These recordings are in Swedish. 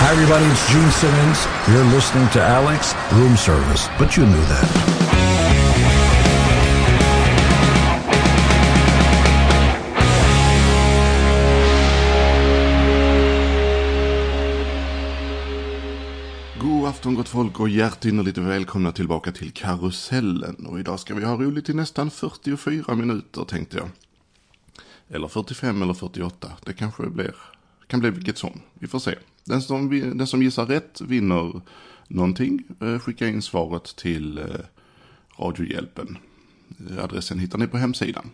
Hi everybody, it's Gene Simmons. You're listening to Alex Room Service, but you knew that. God afton gott folk och hjärtinnerligt välkomna tillbaka till Karusellen. Och idag ska vi ha roligt i nästan 44 minuter tänkte jag. Eller 45 eller 48, det kanske kan bli vilket som. Vi får se. Den som gissar rätt vinner någonting. Skicka in svaret till Radiohjälpen. Adressen hittar ni på hemsidan.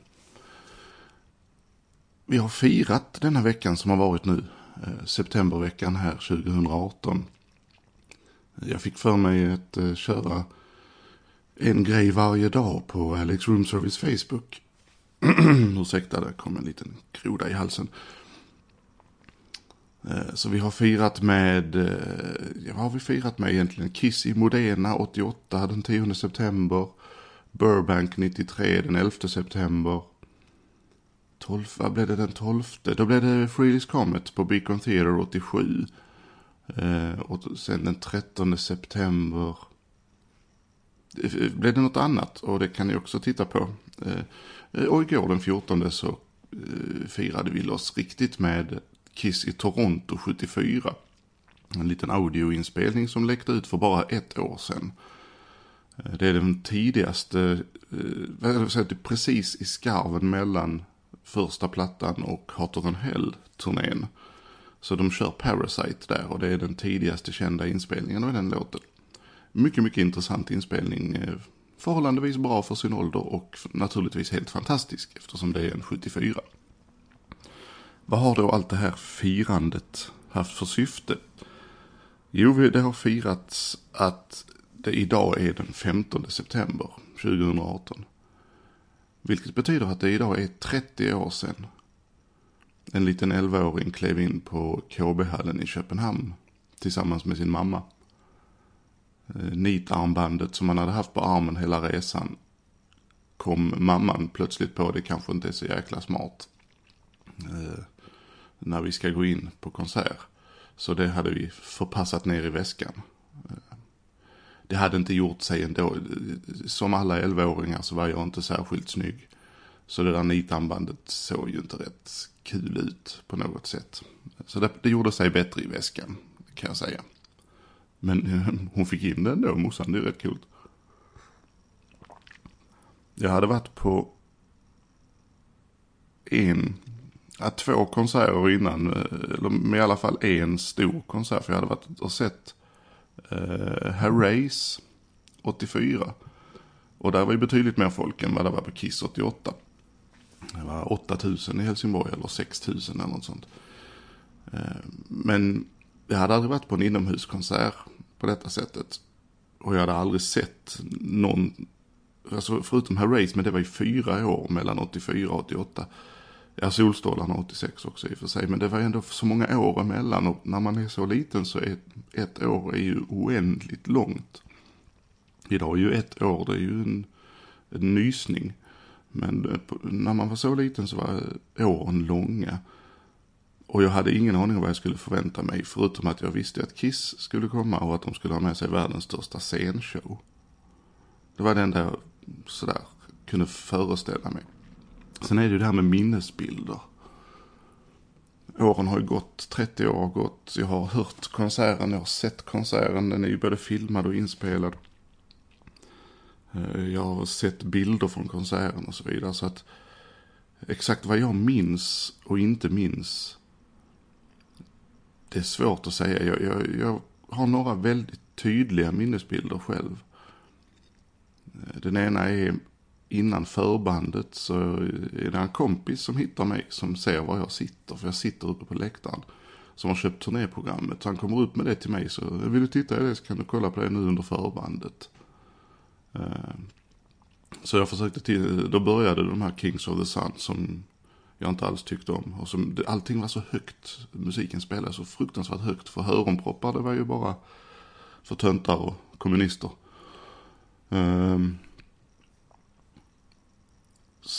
Vi har firat denna veckan som har varit nu. Septemberveckan här 2018. Jag fick för mig att köra en grej varje dag på Alex Room Service Facebook. Ursäkta, det kom en liten groda i halsen. Så vi har firat med, vad har vi firat med egentligen? Kiss i Modena 88 den 10 september. Burbank 93 den 11 september. Vad blev det den 12? Då blev det Frehley's Comet på Beacon Theatre 87. Och sen den 13 september blev det något annat. Och det kan ni också titta på. Och igår den 14 så firade vi oss riktigt med Kiss i Toronto 74. En liten audioinspelning som läckte ut för bara ett år sedan. Det är den tidigaste, precis i skarven mellan första plattan och Hotter than Hell-turnén. Så de kör Parasite där och det är den tidigaste kända inspelningen av den låten. Mycket, mycket intressant inspelning. Förhållandevis bra för sin ålder och naturligtvis helt fantastisk eftersom det är en 74. Vad har då allt det här firandet haft för syfte? Jo, det har firats att det idag är den 15 september 2018. Vilket betyder att det idag är 30 år sedan en liten 11-åring klev in på KB-hallen i Köpenhamn tillsammans med sin mamma. Nitarmbandet som han hade haft på armen hela resan kom mamman plötsligt på, det kanske inte är så jäkla smart när vi ska gå in på konsert. Så det hade vi förpassat ner i väskan. Det hade inte gjort sig ändå. Som alla 11-åringar så var jag inte särskilt snygg. Så det där nitarmbandet såg ju inte rätt kul ut på något sätt. Så det gjorde sig bättre i väskan kan jag säga. Men hon fick in den då, morsan, det är rätt kul. Jag hade varit på två konserter innan, eller med i alla fall en stor konsert. För jag hade varit och sett Herreys 84. Och där var ju betydligt mer folk än vad det var på Kiss 88. Det var 8000 i Helsingborg eller 6000 eller något sånt. Men jag hade aldrig varit på en inomhuskonsert på detta sättet. Och jag hade aldrig sett någon, alltså förutom Herreys, men det var ju 4 år mellan 84 och 88. Ja, Solstrålarna 86 också i och för sig. Men det var ändå så många år emellan. Och när man är så liten så är ett år är ju oändligt långt. Idag är ju ett år, det är ju en nysning. Men när man var så liten så var åren långa. Och jag hade ingen aning om vad jag skulle förvänta mig. Förutom att jag visste att Kiss skulle komma och att de skulle ha med sig världens största scenshow. Det var det enda jag sådär kunde föreställa mig. Sen är det ju det här med minnesbilder. Åren har ju gått, 30 år har gått. Jag har hört konserten, jag har sett konserten. Den är ju både filmad och inspelad. Jag har sett bilder från konserten och så vidare. Så att exakt vad jag minns och inte minns, det är svårt att säga. Jag har några väldigt tydliga minnesbilder själv. Den ena är innan förbandet så är det en kompis som hittar mig som ser var jag sitter. För jag sitter uppe på läktaren som har köpt turnéprogrammet. Så han kommer upp med det till mig, så vill du titta i det så kan du kolla på det nu under förbandet. Så jag försökte då började de här Kings of the Sun som jag inte alls tyckte om. Och allting var så högt, musiken spelade så fruktansvärt högt. För öronproppar, det var ju bara för töntar och kommunister.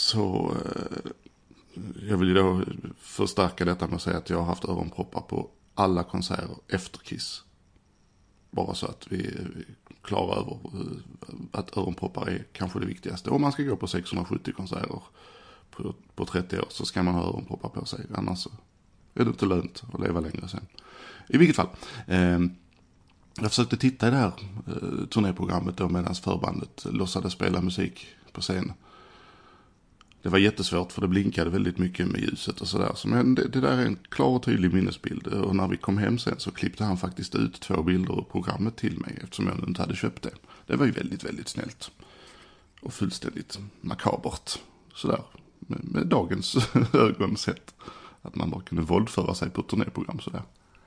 Jag vill ju då förstärka detta med att säga att jag har haft öronproppar på alla konserter efter Kiss. Bara så att vi är klara över att öronproppar är kanske det viktigaste. Om man ska gå på 670 konserter på 30 år så ska man ha öronproppar på sig. Annars så är det inte lönt att leva längre sen. I vilket fall. Jag försökte titta i det här turnéprogrammet då medan förbandet låtsades spela musik på scen. Det var jättesvårt för det blinkade väldigt mycket med ljuset och sådär. Men det där är en klar och tydlig minnesbild. Och när vi kom hem sen så klippte han faktiskt ut 2 bilder ur programmet till mig eftersom jag inte hade köpt det. Det var ju väldigt, väldigt snällt. Och fullständigt makabert. Sådär. Med dagens ögon sett. Att man bara kunde våldföra sig på ett turnéprogram sådär.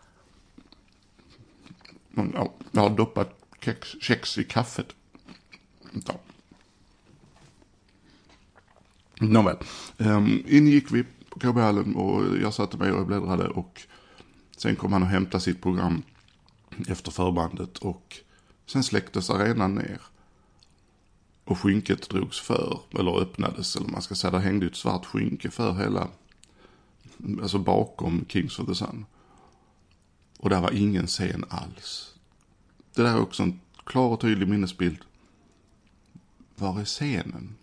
Ja, jag har doppat kex i kaffet. Ja. Nåväl. In gick vi på KB-hallen och jag satte mig och bläddrade och sen kom han och hämtade sitt program efter förbandet och sen släcktes arenan ner. Och skynket drogs för, eller öppnades, eller man ska säga, där hängde ett svart skynke för hela, alltså bakom Kings of the Sun. Och där var ingen scen alls. Det där är också en klar och tydlig minnesbild. Var är scenen?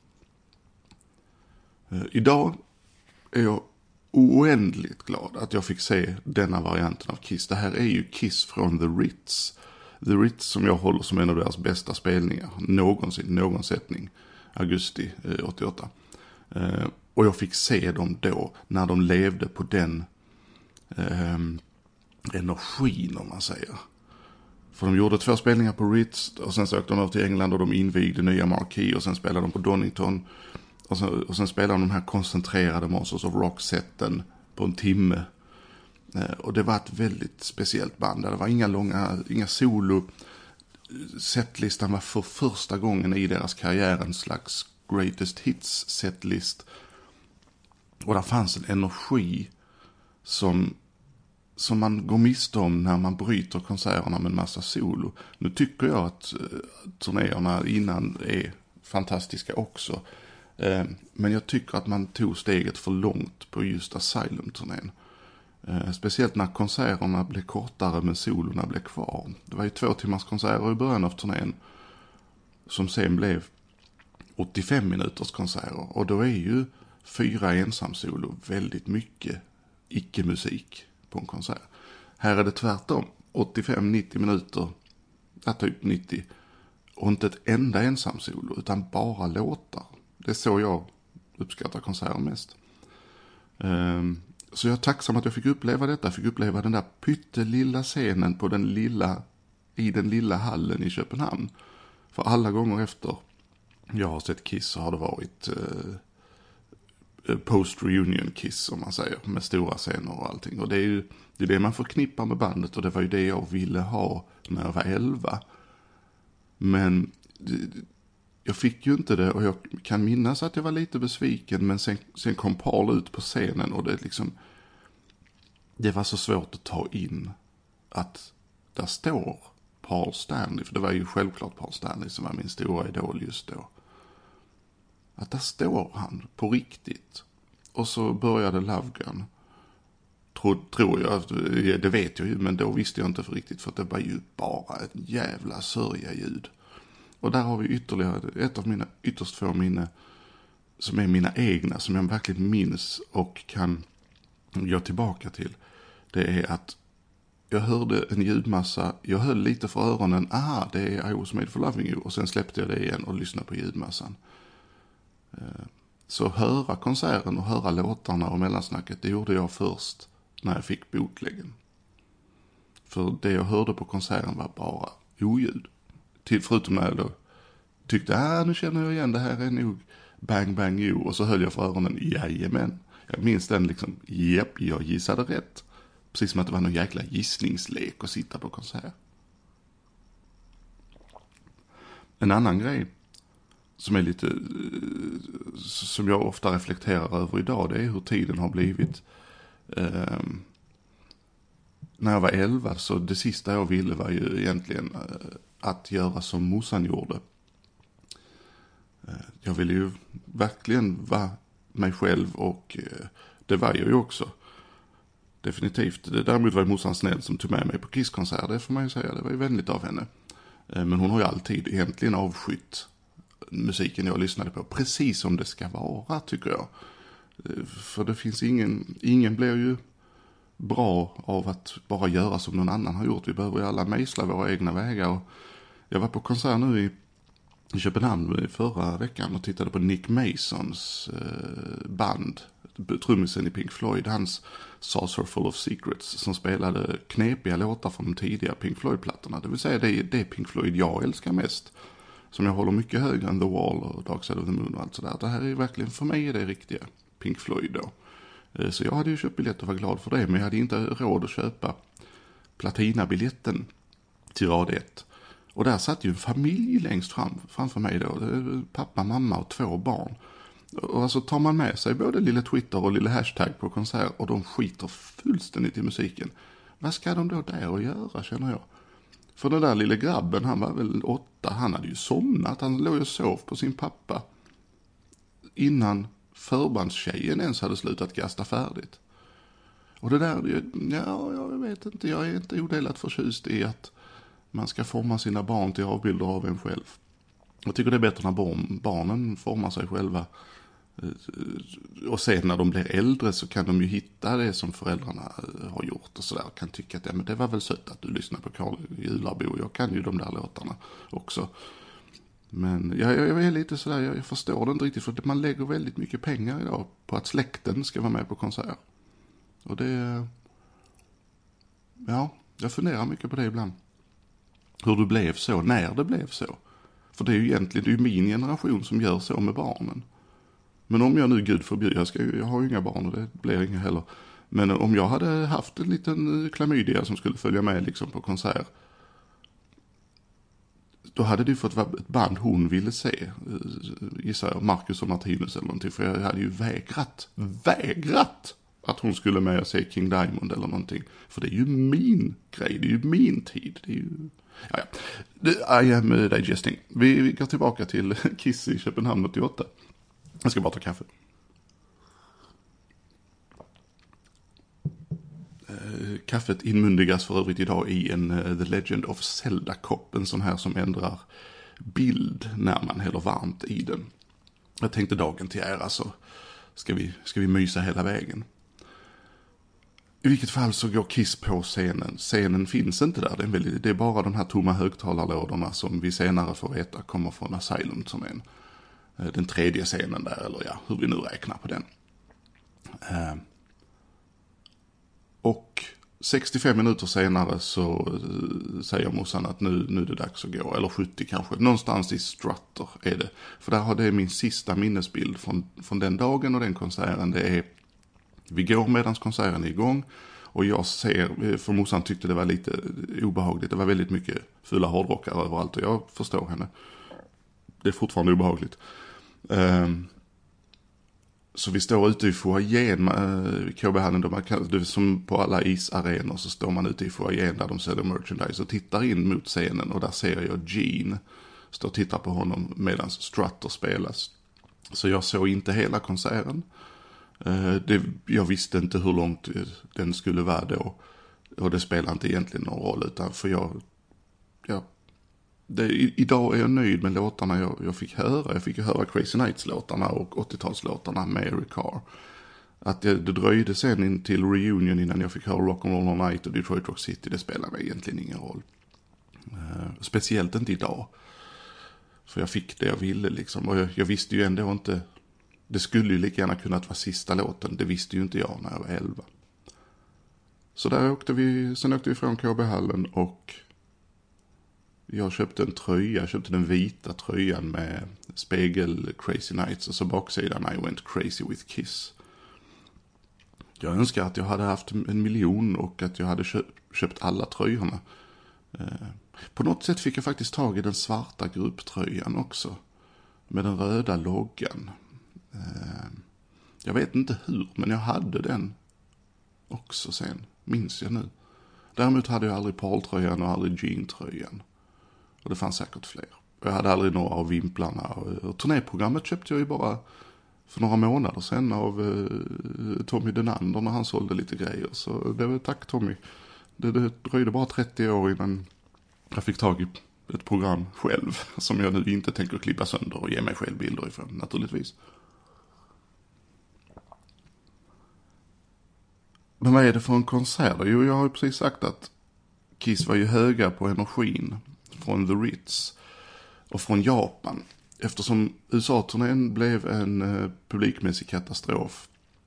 Idag är jag oändligt glad att jag fick se denna varianten av Kiss. Det här är ju Kiss från The Ritz. The Ritz som jag håller som en av deras bästa spelningar. Någon sättning. Augusti 88. Och jag fick se dem då när de levde på den energin om man säger. För de gjorde 2 spelningar på Ritz och sen så åkte de över till England och de invigde nya Marquee och sen spelade de på Donington. Och sen spelade de här koncentrerade Monsters of Rock-sätten på en timme. Och det var ett väldigt speciellt band. Det var inga solo. Setlistan var för första gången i deras karriär en slags greatest hits setlist. Och där fanns en energi som man går miste om när man bryter konserterna med en massa solo. Nu tycker jag att turnéerna innan är fantastiska också. Men jag tycker att man tog steget för långt på just Asylum-turnén. Speciellt när konserterna blev kortare men solorna blev kvar. Det var ju 2 timmars konserter i början av turnén som sen blev 85 minuters konserter. Och då är ju 4 ensamsolo väldigt mycket icke-musik på en konsert. Här är det tvärtom. 85-90 minuter, typ 90. Och inte ett enda ensamsolo utan bara låtar. Det är så jag uppskattar konserter mest. Så jag är tacksam att jag fick uppleva detta. Jag fick uppleva den där pyttelilla scenen på i den lilla hallen i Köpenhamn. För alla gånger efter jag har sett Kiss så har det varit post-reunion Kiss om man säger. Med stora scener och allting. Och det är ju det man förknippar med bandet. Och det var ju det jag ville ha när jag var 11. Men jag fick ju inte det och jag kan minnas att jag var lite besviken men sen kom Paul ut på scenen och det var så svårt att ta in att där står Paul Stanley, för det var ju självklart Paul Stanley som var min stora idol just då. Att där står han på riktigt och så började Love Gun. Tror jag, det vet jag ju men då visste jag inte för riktigt för att det var ju bara ett jävla sörja-ljud. Och där har vi ytterligare ett av mina ytterst få minne som är mina egna, som jag verkligen minns och kan gå tillbaka till. Det är att jag hörde en ljudmassa, jag höll lite för öronen, det är I Was Made For Loving You, och sen släppte jag det igen och lyssnade på ljudmassan. Så höra konserten och höra låtarna och mellansnacket, det gjorde jag först när jag fick bootleggen. För det jag hörde på konserten var bara oljud. Förutom när jag då tyckte, nu känner jag igen, det här är nog Bang Bang You. Och så höll jag för öronen, jajamän. Jag minns den liksom, jag gissade rätt. Precis som att det var någon jäkla gissningslek att sitta på konsert. En annan grej som är lite, som jag ofta reflekterar över idag, det är hur tiden har blivit. När jag var 11 så det sista jag ville var ju egentligen att göra som morsan gjorde. Jag ville ju verkligen vara mig själv och det var jag ju också. definitivt. Däremot var morsan snäll som tog med mig på Kiss-konsert, det får man ju säga. Det var ju vänligt av henne. Men hon har ju alltid egentligen avskytt musiken jag lyssnade på. Precis som det ska vara, tycker jag. För det finns ingen blir ju bra av att bara göra som någon annan har gjort. Vi behöver ju alla mejsla våra egna vägar. Och jag var på konsert nu i Köpenhamn förra veckan och tittade på Nick Masons band, trummisen i Pink Floyd, hans Saucer Full of Secrets, som spelade knepiga låtar från de tidiga Pink Floyd-plattorna. Det vill säga det Pink Floyd jag älskar mest, som jag håller mycket högre än The Wall och Dark Side of the Moon och allt sådär. Det här är verkligen för mig det riktiga Pink Floyd då. Så jag hade ju köpt biljett och var glad för det, men jag hade inte råd att köpa platinabiljetten till rad 1. Och där satt ju en familj längst framför mig då. Pappa, mamma och 2 barn. Och alltså tar man med sig både lilla Twitter och lilla hashtag på konsert och de skiter fullständigt i musiken. Vad ska de då där och göra, känner jag? För den där lilla grabben, han var väl 8, han hade ju somnat. Han låg och sov på sin pappa innan förbandstjejen ens hade slutat gasta färdigt. Och det där, jag vet inte, jag är inte odelat förtjust i att man ska forma sina barn till avbilder av en själv. Jag tycker det är bättre när barnen formar sig själva. Och sen när de blir äldre så kan de ju hitta det som föräldrarna har gjort och sådär. Kan tycka att men det var väl sött att du lyssnar på Carl Jularbo. Jag kan ju de där låtarna också. Men jag är lite sådär, jag förstår det inte riktigt. För man lägger väldigt mycket pengar idag på att släkten ska vara med på konsert. Och det, jag funderar mycket på det ibland. Hur det blev så, när det blev så. För det är ju egentligen min generation som gör så med barnen. Men om jag nu, gud förbjuder, jag har ju inga barn och det blir inga heller. Men om jag hade haft en liten klamydia som skulle följa med liksom på konsert. Då hade det fått vara ett band hon ville se. Gissar jag, Marcus och Martinus eller någonting. För jag hade ju vägrat att hon skulle med och se King Diamond eller någonting. För det är ju min grej, det är ju min tid. Det är ju... I am digesting. Vi går tillbaka till Kiss i Köpenhamn 88. Jag ska bara ta kaffe. Kaffet inmundigas för övrigt idag i en The Legend of Zelda-kopp. En sån här som ändrar bild när man häller varmt i den. Jag tänkte dagen till ära så ska vi mysa hela vägen. I vilket fall så går Kiss på scenen. Scenen finns inte där. Det är bara de här tomma högtalarlådorna som vi senare får veta kommer från Asylum som den tredje scenen där. Eller hur vi nu räknar på den. Och 65 minuter senare så säger morsan att nu är det dags att gå. Eller 70 kanske. Någonstans i Strutter är det. För där har det min sista minnesbild från den dagen och den konserten. Det är, vi går medan konserten är igång. Och jag ser, för morsan tyckte det var lite obehagligt. Det var väldigt mycket fulla hårdrockare överallt. Och jag förstår henne. Det är fortfarande obehagligt. Så vi står ute i foajén, KB-hallen, som på alla isarenor så står man ute i foajén där de säljer merchandise och tittar in mot scenen och där ser jag Gene stå och titta på honom medan Strutter spelas. Så jag såg inte hela konserten. Jag visste inte hur långt den skulle vara då och det spelar inte egentligen någon roll utan för idag är jag nöjd med låtarna jag fick höra. Jag fick ju höra Crazy Nights-låtarna och 80-talslåtarna med Eric Carr. Att det dröjde sen in till reunion innan jag fick höra Rock'n'Roll All Night och Detroit Rock City. Det spelar mig egentligen ingen roll. Speciellt inte idag. För jag fick det jag ville liksom. Och jag visste ju ändå inte. Det skulle ju lika gärna kunnat vara sista låten. Det visste ju inte jag när jag var 11. Så där sen åkte vi från KB-hallen och jag köpte en tröja. Jag köpte den vita tröjan med spegel Crazy Nights och så baksidan I Went Crazy with Kiss. Jag önskar att jag hade haft 1 miljon och att jag hade köpt alla tröjorna. På något sätt fick jag faktiskt tag i den svarta grupptröjan också. Med den röda loggan. Jag vet inte hur, men jag hade den också sen. Minns jag nu. Däremot hade jag aldrig Paul-tröjan och aldrig Gene-tröjan. Och det fanns säkert fler. Jag hade aldrig några av vimplarna. Och turnéprogrammet köpte jag ju bara för några månader sedan av Tommy Denander när han sålde lite grejer. Så det var tack Tommy. Det dröjde bara 30 år innan jag fick tag i ett program själv som jag nu inte tänker klippa sönder och ge mig själv bilder ifrån, naturligtvis. Men vad är det för en konsert? Jo, jag har ju precis sagt att Kiss var ju höga på energin från The Ritz och från Japan. Eftersom USA-turnén blev en publikmässig katastrof.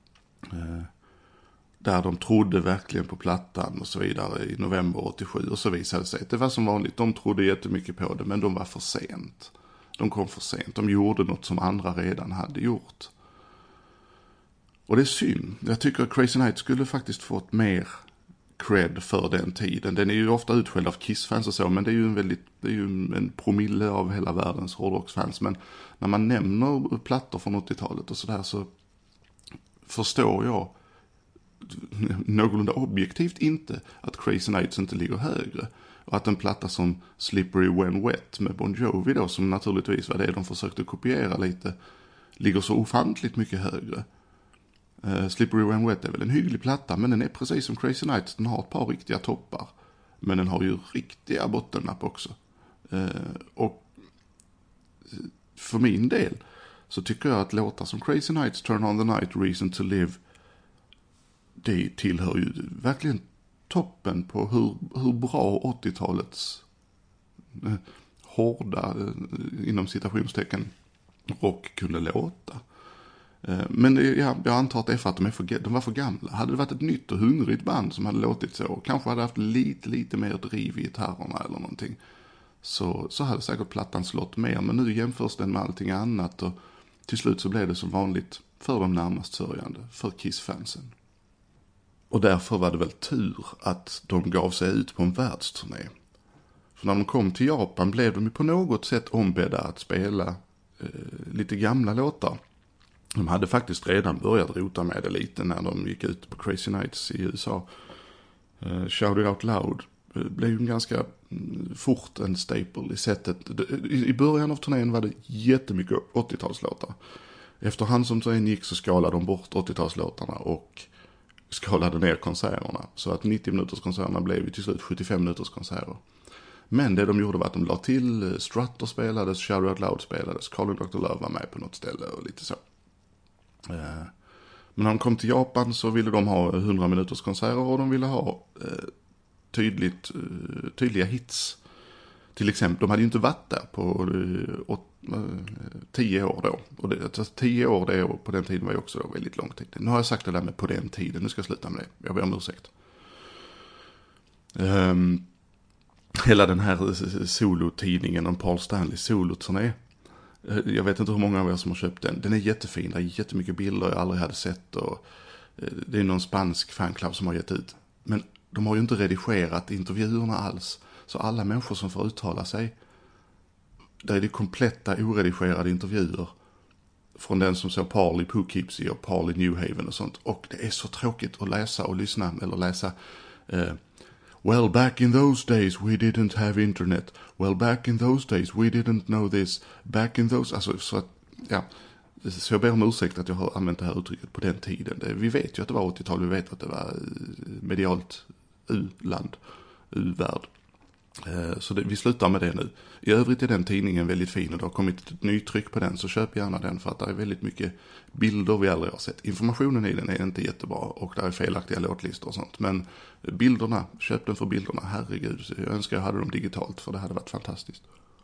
Där de trodde verkligen på plattan och så vidare i november 87. Och så visade det sig att det var som vanligt. De trodde jättemycket på det, men de var för sent. De kom för sent. De gjorde något som andra redan hade gjort. Och det är synd. Jag tycker att Crazy Night skulle faktiskt fått mer cred för den tiden. Den är ju ofta utskälld av Kiss-fans och så, men det är ju en promille av hela världens hårdrocksfans. Men när man nämner plattor från 80-talet och sådär så förstår jag någorlunda objektivt inte att Crazy Nights inte ligger högre. Och att en platta som Slippery When Wet med Bon Jovi då, som naturligtvis var det de försökte kopiera lite, ligger så ofantligt mycket högre. Slippery When Wet är väl en hygglig platta, men den är precis som Crazy Nights. Den har ett par riktiga toppar, men den har ju riktiga bottennapp också. Och för min del så tycker jag att låtar som Crazy Nights, Turn on the Night, Reason to Live, det tillhör ju verkligen toppen på hur bra 80-talets hårda, inom citationstecken, rock kunde låta. Men jag antar att det är för att de var för gamla. Hade det varit ett nytt och hungrigt band som hade låtit så, kanske hade haft lite mer driv i gitarrerna eller någonting, så hade säkert plattan slått mer. Men nu jämförs den med allting annat och till slut så blev det som vanligt för de närmast sörjande, för Kiss-fansen. Och därför var det väl tur att de gav sig ut på en världsturné. För när de kom till Japan blev de ju på något sätt ombedda att spela lite gamla låtar. De hade faktiskt redan börjat rota med det lite när de gick ut på Crazy Nights i USA. Shout It Out Loud blev ju ganska fort en staple i sättet. I början av turnén var det jättemycket 80-talslåtar. Efterhand som turnén gick så skalade de bort 80-talslåtarna och skalade ner konserterna. Så att 90 minuters konserterna blev ju till slut 75 minuters konserter. Men det de gjorde var att de la till Strutter spelades, Shout It Out Loud spelades, Calling Dr. Love var med på något ställe och lite så. Men när de kom till Japan så ville de ha 100 minuters konserter och de ville ha tydliga hits. Till exempel, de hade ju inte varit där på 10 år då. Och 10 år det på den tiden var ju också då väldigt lång tid. Nu har jag sagt det där med på den tiden, nu ska jag sluta med det. Jag ber om ursäkt. Hela den här solotidningen om Paul Stanley soloturné. Jag vet inte hur många av er som har köpt den. Den är jättefin, det är jättemycket bilder jag aldrig hade sett. Och det är någon spansk fanclub som har gett ut. Men de har ju inte redigerat intervjuerna alls. Så alla människor som får uttala sig, där är det kompletta oredigerade intervjuer från den som såg Paul i Poughkeepsie och Paul i New Haven och sånt. Och det är så tråkigt att läsa och lyssna eller läsa. Well, back in those days we didn't have internet. Well, back in those days we didn't know this. Back in those... Alltså, så att, ja. Så jag ber om ursäkt att jag har använt det här uttrycket på den tiden. Vi vet ju att det var 80-tal, vi vet att det var medialt u-land, u-värld. Så vi slutar med det nu. I övrigt är den tidningen väldigt fin och det har kommit ett nytryck på den, så köp gärna den för att det är väldigt mycket bilder vi aldrig har sett. Informationen i den är inte jättebra och det är felaktiga låtlistor och sånt. Men bilderna, köp den för bilderna, herregud. Jag önskar jag hade dem digitalt för det hade varit fantastiskt.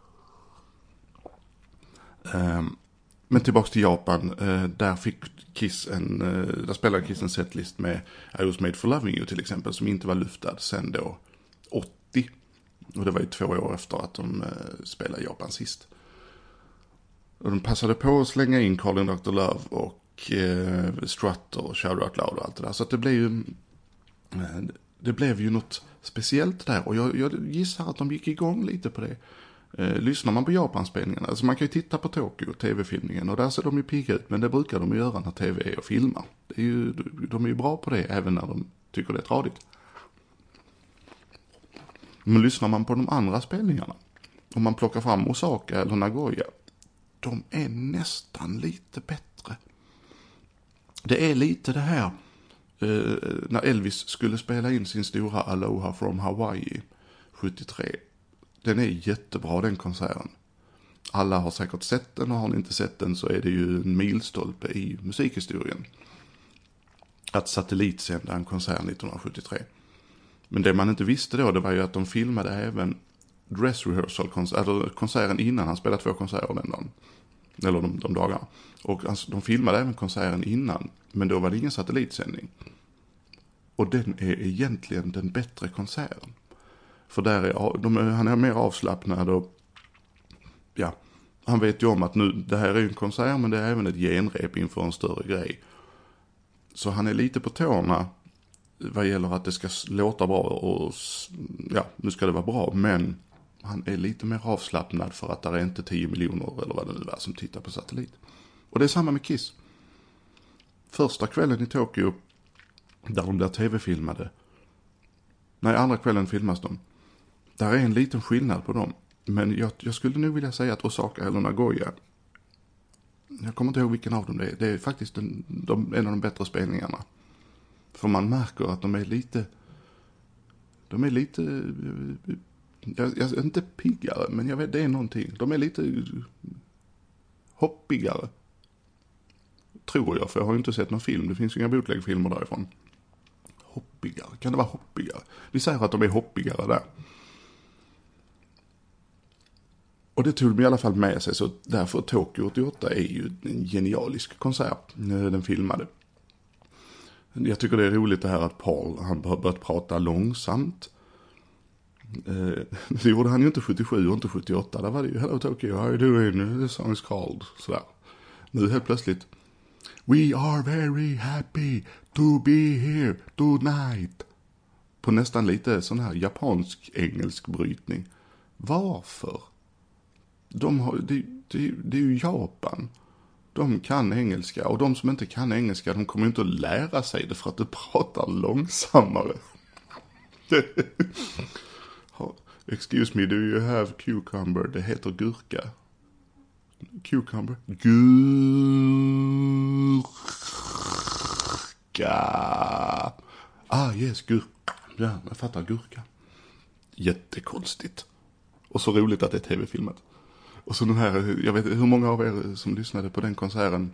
Men tillbaks till Japan, där fick Kiss där spelade Kiss en setlist med I Was Made For Loving You till exempel, som inte var luftad sen då 80. Och det var ju 2 år efter att de spelade i Japan sist. Och de passade på att slänga in Calling Dr. Love och Strutter och Shout Out Loud och allt det där. Så att det blev ju något speciellt där. Och jag gissar att de gick igång lite på det. Lyssnar man på Japanspelningarna, alltså man kan ju titta på Tokyo, tv-filmningen, och där ser de ju pigga ut, men det brukar de göra när tv är och filmar. De är ju bra på det även när de tycker det är tradigt. Men lyssnar man på de andra spelningarna, om man plockar fram Osaka eller Nagoya, de är nästan lite bättre. Det är lite det här när Elvis skulle spela in sin stora Aloha from Hawaii 73. Den är jättebra, den konserten. Alla har säkert sett den, och har ni inte sett den så är det ju en milstolpe i musikhistorien. Att satellitsända en konsert 1973. Men det man inte visste då, det var ju att de filmade även dress rehearsal, alltså konserten innan. Han spelade 2 konserter den dagen. Eller de dagarna. Och alltså, de filmade även konserten innan, men då var det ingen satellitsändning. Och den är egentligen den bättre konserten. För där är, han är mer avslappnad och ja, han vet ju om att nu, det här är en konsert, men det är även ett genrep inför en större grej. Så han är lite på tårna vad gäller att det ska låta bra och ja, nu ska det vara bra, men han är lite mer avslappnad för att det är inte 10 miljoner eller vad det nu är som tittar på satellit. Och det är samma med Kiss. Första kvällen i Tokyo, där de där tv-filmade. Nej, andra kvällen filmas de. Där är en liten skillnad på dem. Men jag skulle nu vilja säga att Osaka eller Nagoya, jag kommer inte ihåg vilken av dem det är. Det är faktiskt en av de bättre spelningarna. För man märker att de är lite, jag är inte piggare, men jag vet det är någonting. De är lite hoppigare. Tror jag, för jag har ju inte sett någon film. Det finns ju inga bootlegfilmer därifrån. Hoppigare, kan det vara hoppigare? Vi säger att de är hoppigare där. Och det tog de i alla fall med sig, så därför Tokyo 88 är ju en genialisk konsert när den filmade. Jag tycker det är roligt det här att Paul, han har börjat prata långsamt. Det gjorde han ju inte 77 och inte 78. Där var det ju Hello Tokyo, how are you doing? The song is called. Sådär. Nu helt plötsligt, we are very happy to be here tonight. På nästan lite sån här japansk-engelsk brytning. Varför? Det är ju Japan. De kan engelska, och de som inte kan engelska, de kommer inte att lära sig det för att du pratar långsammare. Excuse me, do you have cucumber? Det heter gurka. Cucumber? Gurka. Yes, gurka. Ja, jag fattar, gurka. Jättekonstigt. Och så roligt att det är tv-filmat. Och så den här, jag vet hur många av er som lyssnade på den konserten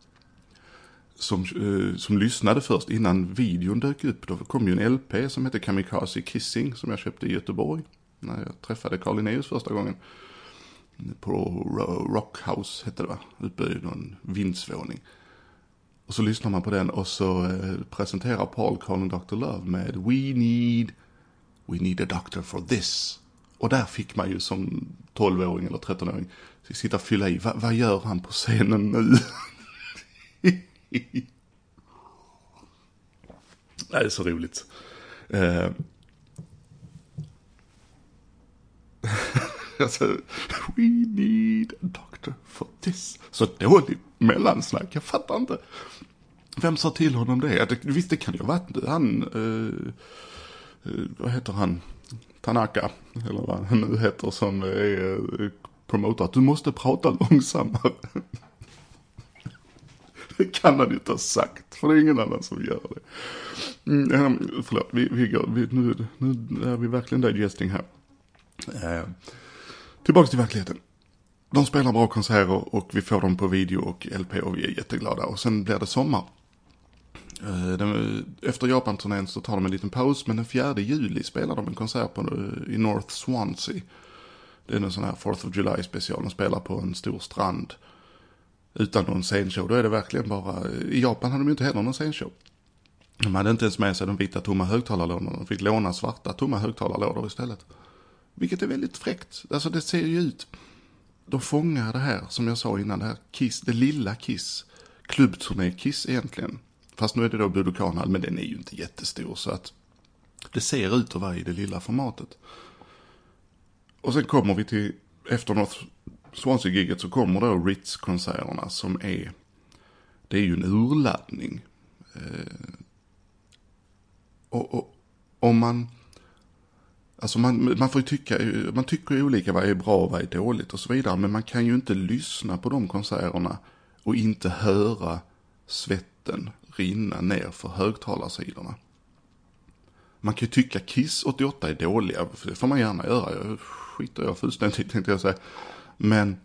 som lyssnade först innan videon dök upp. Då kom ju en LP som heter Kamikaze Kissing som jag köpte i Göteborg när jag träffade Carl Linnaeus första gången. På Rockhouse hette det, va? Uppe i någon vindsvåning. Och så lyssnar man på den och så presenterar Paul Calling Dr. Love med We need a doctor for this. Och där fick man ju som 12-åring eller 13-åring sitta och fylla i. Vad gör han på scenen nu? Det är så roligt. Alltså, we need a doctor for this. Så dåligt mellansnack, jag fattar inte. Vem sa till honom det? Visst, det kan ju ha varit han, vad heter han? Tanaka, eller vad han nu heter, som är promotor. Du måste prata långsammare. Det kan han ju inte ha sagt, för det är ingen annan som gör det. Förlåt, nu är vi verkligen digesting här. Tillbaka till verkligheten. De spelar bra konserter och vi får dem på video och LP och vi är jätteglada. Och sen blir det sommar. Efter Japan-turnén så tar de en liten paus, men den 4 juli spelar de en konsert i North Swansea. Det är en sån här 4th of July special. De spelar på en stor strand utan någon scenshow. Då är det verkligen bara, i Japan hade de ju inte heller någon scenshow. De hade inte ens med sig de vita tomma högtalarlådorna. De fick låna svarta tomma högtalarlådor istället. Vilket är väldigt fräckt. Alltså det ser ju ut. De fångar det här, som jag sa innan, det här Kiss, det lilla Kiss. Klubbturné Kiss egentligen. Fast nu är det då Budokan, men den är ju inte jättestor, så att det ser ut att vara i det lilla formatet. Och sen kommer vi till, efter North Swansea-giget så kommer då Ritz-konserterna som det är ju en urladdning. Och om man, alltså man får ju tycka, man tycker ju olika vad är bra och vad är dåligt och så vidare, men man kan ju inte lyssna på de konserterna och inte höra svetten rinna ner för högtalarsidorna. Man kan ju tycka Kiss 88 är dåliga, för det får man gärna göra. Jag skiter jag fullständigt, tänkte jag säga. Men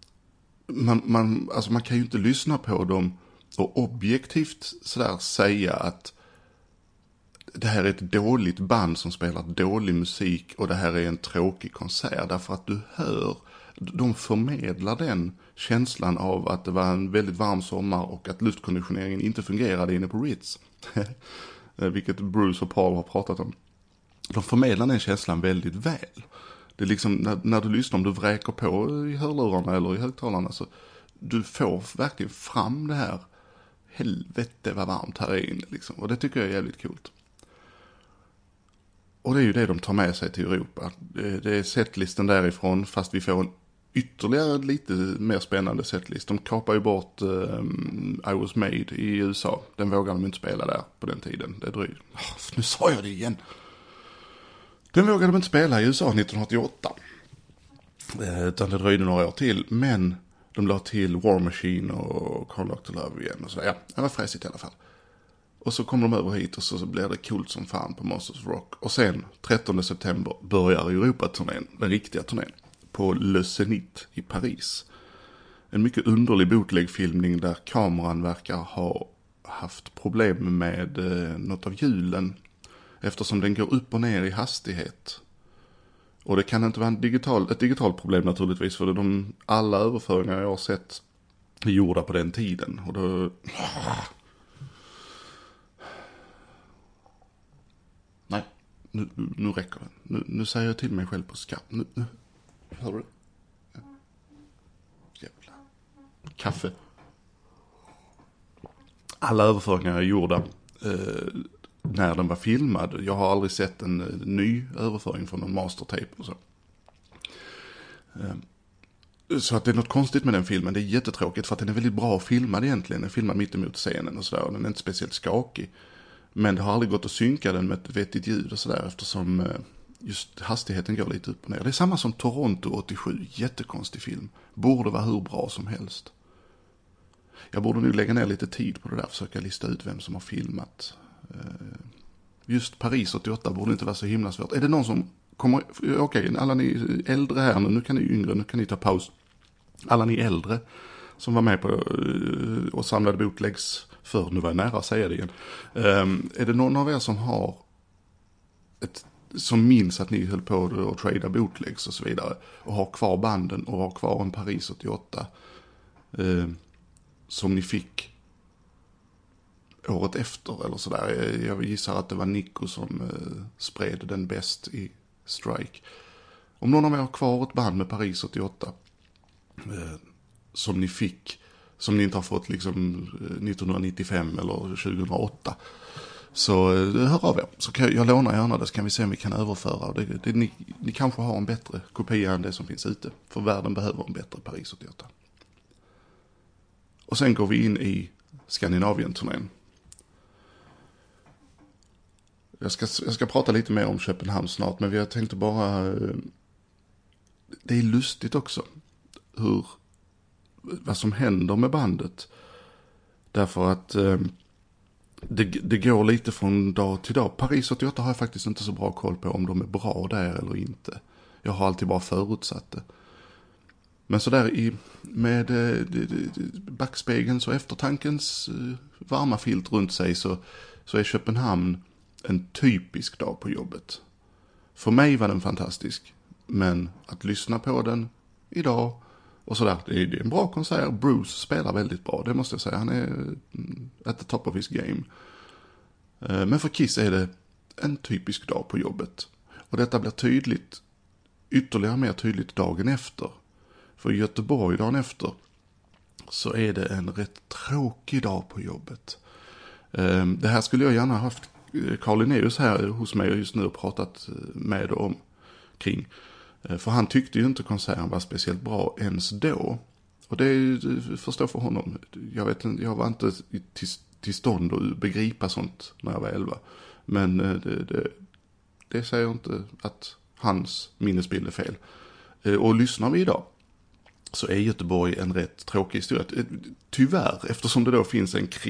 man kan ju inte lyssna på dem och objektivt sådär säga att det här är ett dåligt band som spelar dålig musik och det här är en tråkig konsert. Därför att du hör, de förmedlar den känslan av att det var en väldigt varm sommar och att luftkonditioneringen inte fungerade inne på Ritz. Vilket Bruce och Paul har pratat om. De förmedlar den känslan väldigt väl. Det är liksom när du lyssnar, om du vräker på i hörlurarna eller i högtalarna, så du får verkligen fram det här, helvete vad varmt här är inne liksom. Och det tycker jag är jävligt coolt. Och det är ju det de tar med sig till Europa. Det är setlisten därifrån, fast vi får en ytterligare lite mer spännande setlist. De kapar ju bort I Was Made i USA. Den vågar de inte spela där på den tiden. Det dröjde. Nu sa jag det igen. Den vågade de inte spela i USA 1988. Utan det dröjde några år till. Men de la till War Machine och Call Lock to Love igen. Och så. Ja, det var fräsigt i alla fall. Och så kommer de över hit och så blir det coolt som fan på Monsters Rock. Och sen 13 september börjar Europa-turnén, den riktiga turnén, på Le Zénith i Paris. En mycket underlig bootleg-filmning där kameran verkar ha haft problem med något av hjulen. Eftersom den går upp och ner i hastighet. Och det kan inte vara ett digitalt problem naturligtvis, för alla överföringar jag har sett är gjorda på den tiden. Och då... Nej, nu räcker det. Nu säger jag till mig själv på skatt. Nu. Hör du? Ja. Jävla. Kaffe. Alla överföringar är gjorda när den var filmad. Jag har aldrig sett en ny överföring från en mastertape och så. Så att det är något konstigt med den filmen. Det är jättetråkigt för att den är väldigt bra filmad egentligen. Den är filmad mitt emot scenen och sådär. Den är inte speciellt skakig. Men det har aldrig gått att synka den med ett vettigt ljud och sådär, eftersom just hastigheten går lite upp och ner. Det är samma som Toronto 87. Jättekonstig film. Borde vara hur bra som helst. Jag borde nu lägga ner lite tid på det där. Försöka lista ut vem som har filmat. Just Paris 88 borde inte vara så himla svårt. Är det någon som kommer... Okej, alla ni äldre här nu kan ni yngre, nu kan ni ta paus. Alla ni äldre som var med på och samlade bootlegs för, nu var jag nära att säga det igen. Är det någon av er som har som minns att ni höll på att trada bootlegs och så vidare och har kvar banden och har kvar en Paris 88 som ni fick året efter eller sådär. Jag gissar att det var Nico som spred den bäst i Strike. Om någon av er har kvar ett band med Paris 88 som ni fick, som ni inte har fått liksom 1995 eller 2008, så hör av er. Så jag lånar gärna det, så kan vi se om vi kan överföra. Ni kanske har en bättre kopia än det som finns ute. För världen behöver en bättre Paris 88. Och sen går vi in i Skandinavien-turnén. Jag ska prata lite mer om Köpenhamn snart, men jag tänkte bara... Det är lustigt också vad som händer med bandet. Därför att det går lite från dag till dag. Paris 88 har jag faktiskt inte så bra koll på om de är bra där eller inte. Jag har alltid bara förutsatt det. Men så där med backspegelns och eftertankens varma filt runt sig så är Köpenhamn en typisk dag på jobbet. För mig var den fantastisk. Men att lyssna på den idag och sådär, det är en bra konsert. Bruce spelar väldigt bra, det måste jag säga. Han är at the top of his game. Men för Kiss är det en typisk dag på jobbet. Och detta blir tydligt, ytterligare mer tydligt dagen efter. För i Göteborg dagen efter så är det en rätt tråkig dag på jobbet. Det här skulle jag gärna haft Carl Linnaeus här hos mig just nu och pratat med om kring. För han tyckte ju inte konserten var speciellt bra ens då. Och det förstår för honom. Jag var inte till stånd att begripa sånt när jag var 11. Men det säger inte att hans minnesbild är fel. Och lyssnar vi idag så är Göteborg en rätt tråkig historia. Tyvärr, eftersom det då finns en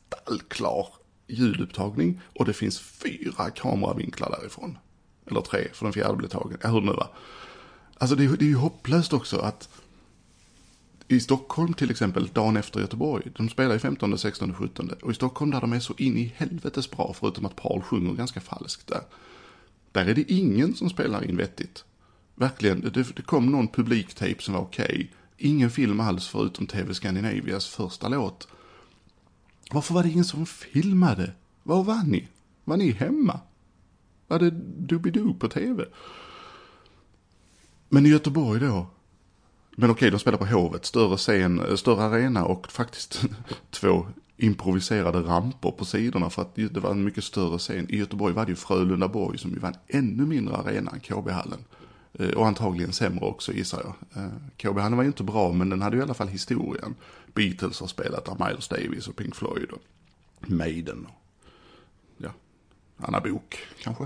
kristallklar ljudupptagning och det finns 4 kameravinklar därifrån. Eller 3, för den 4:e blev tagen. Ja, hur det nu var. Alltså det är ju hopplöst också att i Stockholm till exempel, dagen efter Göteborg, de spelar i 15, 16, 17. Och i Stockholm där de är så in i helvetes bra, förutom att Paul sjunger ganska falskt där. Där är det ingen som spelar in vettigt. Verkligen, det kom någon publiktape som var okej. Ingen film alls förutom TV Scandinavias första låt. Varför var det ingen som filmade? Var var ni? Var ni hemma? Var det Doobidoo på TV? Men i Göteborg då? Men okej, de spelar på Hovet, större scen, större arena och faktiskt 2 improviserade ramper på sidorna för att det var en mycket större scen. I Göteborg var det ju Frölundaborg som ju var en ännu mindre arena än KB-hallen. Och antagligen sämre också, gissar jag. KB-hallen var ju inte bra, men den hade ju i alla fall historien. Beatles har spelat där, Miles Davis och Pink Floyd och Maiden och ja, Anna Bok kanske.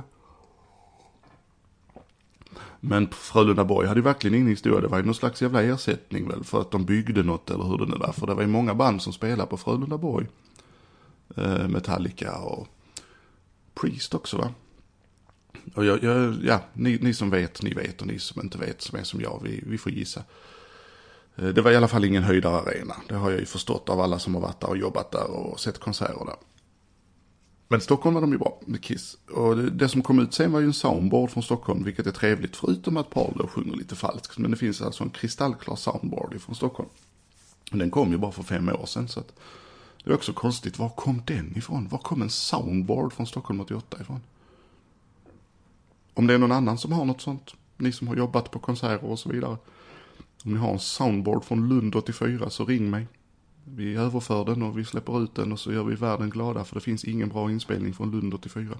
Men Frölundaborg hade ju verkligen ingen historia. Det var ju någon slags jävla ersättning väl för att de byggde något eller hur det nu var. För det var ju många band som spelade på Frölundaborg. Metallica och Priest också, va? Och ni som vet, ni vet, och ni som inte vet, som är som jag, vi får gissa. Det var i alla fall ingen höjdararena. Det har jag ju förstått av alla som har varit där och jobbat där och sett konserter där. Men Stockholm var de ju bra med Kiss. Och det som kom ut sen var ju en soundboard från Stockholm, vilket är trevligt, förutom att Paul då sjunger lite falskt. Men det finns alltså en kristallklar soundboard från Stockholm. Och den kom ju bara för 5 år sedan, så att det är också konstigt. Var kom den ifrån? Var kom en soundboard från Stockholm 88 ifrån? Om det är någon annan som har något sånt, ni som har jobbat på konserter och så vidare. Om ni har en soundboard från Lund 84 så ring mig. Vi överför den och vi släpper ut den och så gör vi världen glada, för det finns ingen bra inspelning från Lund 84.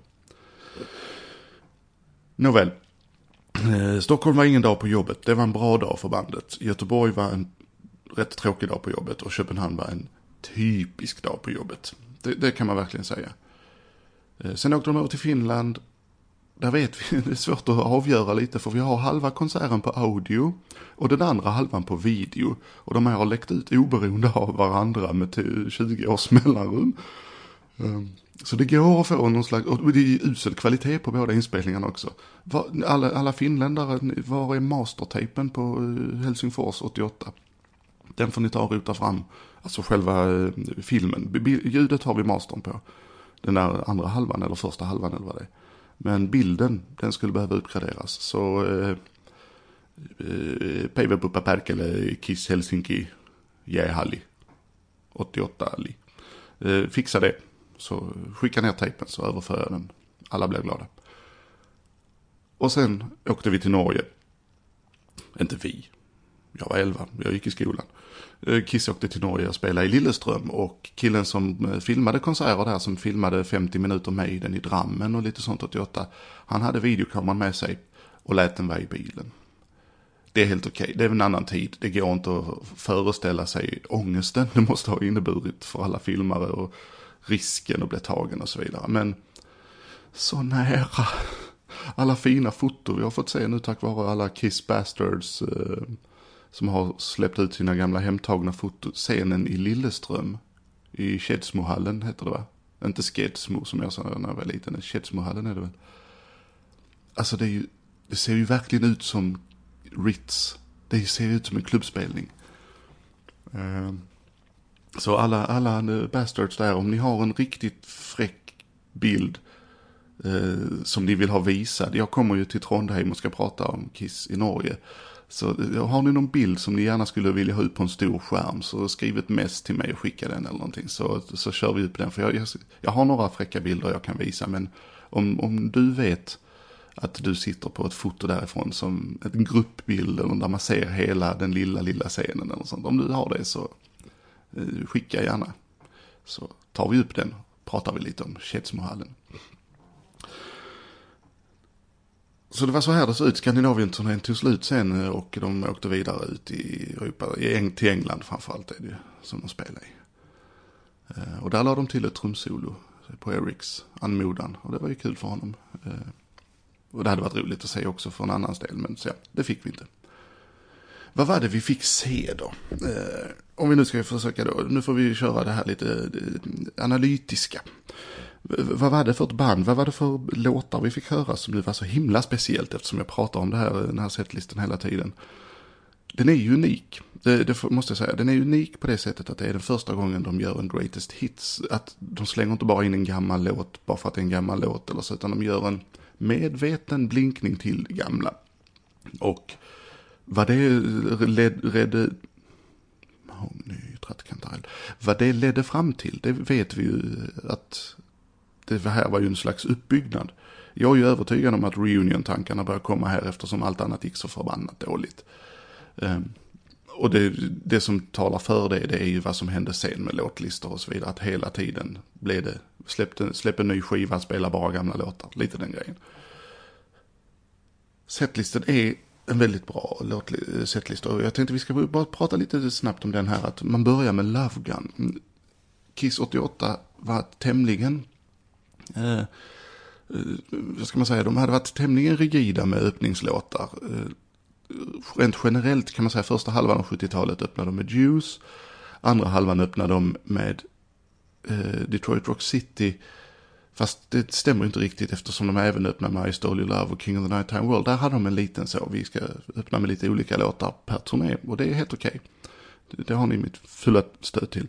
Nåväl. Stockholm var ingen dag på jobbet. Det var en bra dag för bandet. Göteborg var en rätt tråkig dag på jobbet och Köpenhamn var en typisk dag på jobbet. Det kan man verkligen säga. Sen åkte de över till Finland. Där vet vi, det är svårt att avgöra lite, för vi har halva konserten på audio och den andra halvan på video. Och de här har läckt ut oberoende av varandra med 20 års mellanrum. Så det går att få någon slags, och det är usel kvalitet på båda inspelningarna också. Alla finländare, var är mastertapen på Helsingfors 88? Den får ni ta och ruta fram, alltså själva filmen. Ljudet har vi mastern på. Den där andra halvan eller första halvan eller vad det är. Men bilden, den skulle behöva uppgraderas. Så Päivä Puppa Perkele Kiss Helsinki Jäähalli 88 Ali. Fixa det. Så skicka ner tejpen så överför jag den. Alla blir glada. Och sen åkte vi till Norge. Inte vi. Jag var 11, jag gick i skolan. Kiss åkte till Norge och spelade i Lilleström, och killen som filmade konserter där, som filmade 50 minuter med den i Drammen och lite sånt 88, han hade videokameran med sig och lät den vara i bilen. Det är helt okej. Det är en annan tid. Det går inte att föreställa sig ångesten det måste ha inneburit för alla filmare och risken att bli tagen och så vidare. Men så nära. Alla fina foton vi har fått se nu tack vare alla Kiss Bastards som har släppt ut sina gamla hemtagna fotoscenen i Lilleström. I Skedsmohallen heter det, va? Inte Skedsmo som jag sa när jag var liten. Skedsmohallen är det väl. Alltså det ser ju verkligen ut som Ritz. Det ser ut som en klubbspelning. Så alla bastards där, om ni har en riktigt fräck bild som ni vill ha visad. Jag kommer ju till Trondheim och ska prata om Kiss i Norge. Så har ni någon bild som ni gärna skulle vilja ha ut på en stor skärm, så skriv ett mess till mig och skicka den eller någonting. Så kör vi upp den. För jag har några fräcka bilder jag kan visa, men om du vet att du sitter på ett foto därifrån som en gruppbild eller där man ser hela den lilla scenen eller sånt. Om du har det så skicka gärna. Så tar vi upp den, pratar vi lite om Skedsmohallen. Så det var så här det såg ut. Skandinavien-turnén tog slut sen och de åkte vidare ut i Europa, till England framförallt är det som de spelade i. Och där la de till ett trumsolo på Erics anmodan, och det var ju kul för honom. Och det hade varit roligt att se också för en annan del, men så ja, det fick vi inte. vad var det vi fick se då? Om vi nu ska försöka då, nu får vi köra det här lite analytiska. Vad var det för ett band, vad var det för låtar vi fick höra som nu var så himla speciellt, eftersom jag pratar om den här setlisten hela tiden. Den är ju unik, det måste jag säga. Den är unik på det sättet att det är den första gången de gör en greatest hits. Att de slänger inte bara in en gammal låt bara för att det är en gammal låt eller så, utan de gör en medveten blinkning till det gamla. Och vad det ledde fram till, det vet vi ju att det här var ju en slags uppbyggnad. Jag är ju övertygad om att reunion-tankarna börjar komma här eftersom allt annat gick så förbannat dåligt. Och det som talar för det är ju vad som hände sen med låtlistor och så vidare. Att hela tiden blev det, släpp en ny skiva, spela bara gamla låtar. Lite den grejen. Setlisten är en väldigt bra setlista. Och jag tänkte vi ska bara prata lite snabbt om den här. Att man börjar med Love Gun. Kiss 88 var tämligen... vad ska man säga? De hade varit tämligen rigida med öppningslåtar. Rent generellt kan man säga första halvan av 70-talet öppnade de med Juice. Andra halvan öppnade de med Detroit Rock City. Fast det stämmer inte riktigt eftersom de även öppnade med I Stole Your Love och King of the Nighttime World. Där hade de en liten så. Vi ska öppna med lite olika låtar per turné. Och det är helt okej. Det har ni mitt fulla stöd till.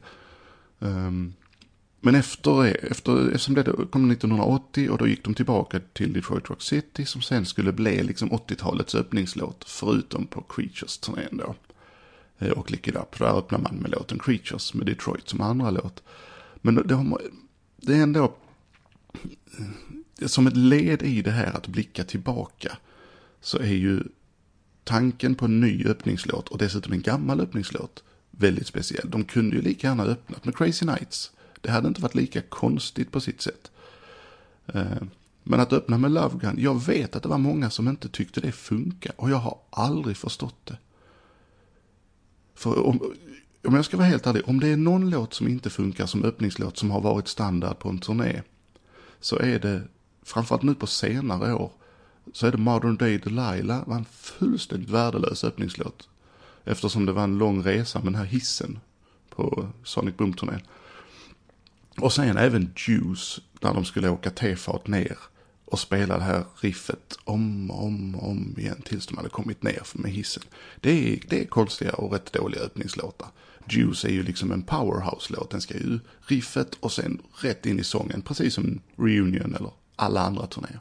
Men eftersom det kom 1980 och då gick de tillbaka till Detroit Rock City som sen skulle bli liksom 80-talets öppningslåt förutom på Creatures-turnén då. Och Lick It Up, där öppnar man med låten Creatures med Detroit som andra låt. Men det är ändå som ett led i det här att blicka tillbaka så är ju tanken på en ny öppningslåt och dessutom en gammal öppningslåt väldigt speciell. De kunde ju lika gärna öppnat med Crazy Nights. Det hade inte varit lika konstigt på sitt sätt. Men att öppna med Love Gun, jag vet att det var många som inte tyckte det funkar. Och jag har aldrig förstått det. För om jag ska vara helt ärlig, om det är någon låt som inte funkar som öppningslåt som har varit standard på en turné, så är det, framförallt nu på senare år, så är det Modern Day Delilah, var en fullständigt värdelös öppningslåt. Eftersom det var en lång resa med den här hissen på Sonic Boom-turnén. Och sen även Juice, när de skulle åka tefat ner och spela det här riffet om igen tills de hade kommit ner med hissen. Det är konstiga och rätt dåliga öppningslåtar. Juice är ju liksom en powerhouse-låt. Den ska ju riffet och sen rätt in i sången, precis som Reunion eller alla andra turnéer.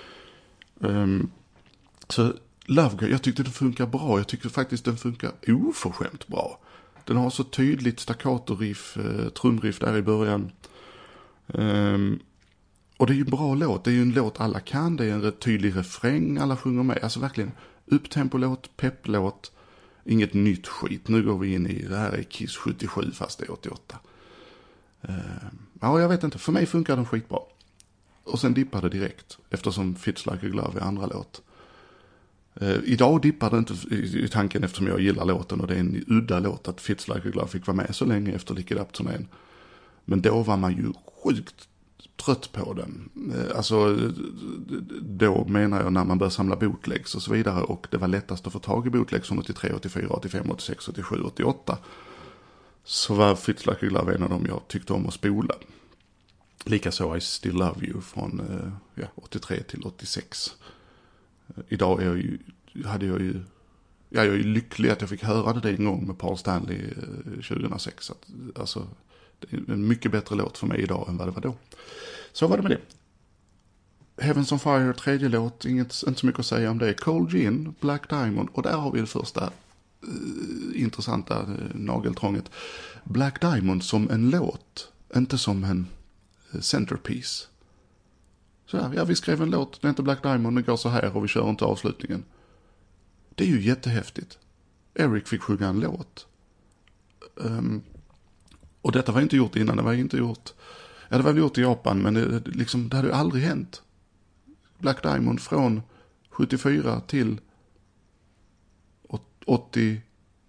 Så Love Gun, jag tyckte den funkar bra. Jag tyckte faktiskt den funkar oförskämt bra. Den har så tydligt staccato-riff, trumriff där i början. Och det är ju en bra låt. Det är ju en låt alla kan. Det är en rätt tydlig refräng. Alla sjunger med. Alltså verkligen upptempo-låt, pepplåt. Inget nytt skit. Nu går vi in i det här är Kiss 77 fast det är 88. Ja, jag vet inte. För mig funkar den skitbra. Och sen dippar det direkt. Eftersom Fits Like a Glove är andra låt. Idag dippar det inte i tanken eftersom jag gillar låten och det är en udda låt att Fits Like a Glove fick vara med så länge efter Lick It Up-turnén. Men då var man ju sjukt trött på den. Alltså då menar jag när man började samla bootlegs och så vidare och det var lättast att få tag i bootlegs från 83, 84, 85, 86, 87, 88. Så var Fits Like a Glove en av dem jag tyckte om att spola. Likaså I Still Love You från 83 till 86. Idag är jag är ju lycklig att jag fick höra det en gång med Paul Stanley 2006. Alltså, det är en mycket bättre låt för mig idag än vad det var då. Så var det med det. Heavens on Fire, tredje låt, inte så mycket att säga om det. Cold Gin, Black Diamond, och där har vi det första intressanta nageltrånget. Black Diamond som en låt, inte som en centerpiece. Så här, ja, vi skrev en låt, det är inte Black Diamond, det går så här och vi kör inte avslutningen. Det är ju jättehäftigt. Eric fick sjunga en låt. Och detta var inte gjort innan, det var inte gjort... Ja, det var väl gjort i Japan, men det hade ju aldrig hänt. Black Diamond från 74 till 85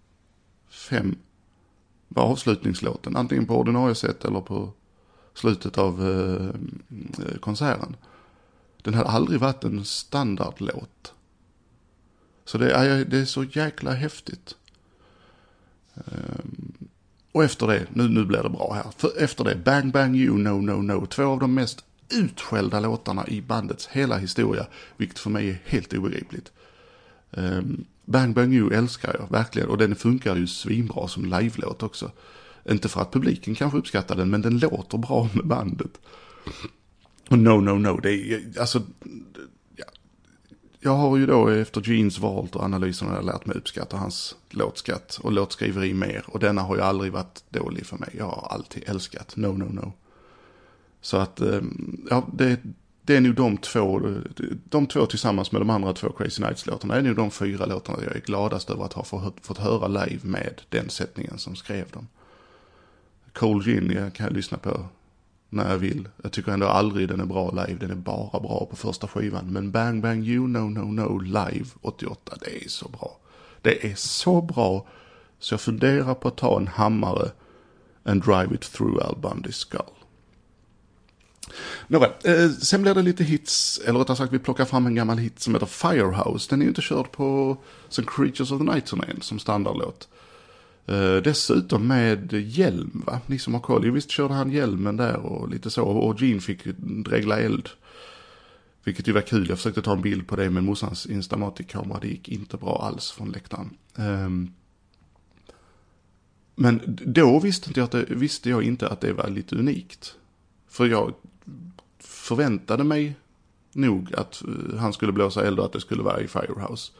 var avslutningslåten. Antingen på ordinarie sätt eller på slutet av konserten. Den hade aldrig varit en standardlåt. Så det är så jäkla häftigt Och efter det, nu blir det bra här. För efter det, Bang Bang You, No No No. 2 av de mest utskällda låtarna i bandets hela historia. Vilket för mig är helt obegripligt. Bang Bang You älskar jag verkligen. Och den funkar ju svinbra som live-låt också. Inte för att publiken kanske uppskattar den, men den låter bra med bandet. Och No No No, det är alltså... Jag har ju då efter Genes Vault och analyserna lärt mig uppskatta hans låtskatt och låtskriveri mer. Och denna har ju aldrig varit dålig för mig. Jag har alltid älskat No No No. Så att, ja, det är nog de två tillsammans med de andra 2 Crazy Nights-låtarna. Det är nog de 4 låtarna jag är gladast över att ha fått höra live med den sättningen som skrev dem. Cold Gin kan jag lyssna på när jag vill. Jag tycker ändå aldrig den är bra live. Den är bara bra på första skivan. Men Bang Bang You, No No No live 88, det är så bra. Det är så bra så jag funderar på att ta en hammare and drive it through Al Bundy's skull. Nåväl, sen blir det lite hits, eller rättare sagt vi plockar fram en gammal hit som heter Firehouse. Den är ju inte körd på som Creatures of the Night-turnén som standardlåt. Dessutom med hjälm, va? Ni som har koll, visst körde han hjälmen där och lite så. Och Gene fick dregla eld. Vilket ju var kul, jag försökte ta en bild på det med morsans Instamatic-kamera. Det gick inte bra alls från läktaren. Men då visste jag inte att det var lite unikt. För jag förväntade mig nog att han skulle blåsa eld och att det skulle vara i Firehouse.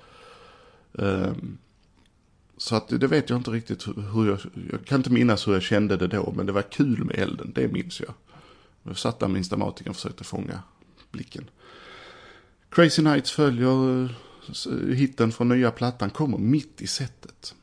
Så att det vet jag inte riktigt hur jag kan inte minnas hur jag kände det då, men det var kul med elden, det minns jag. Jag satt där med Instamatic och försökte fånga blicken. Crazy Nights följer hitten från nya plattan, kommer mitt i setet.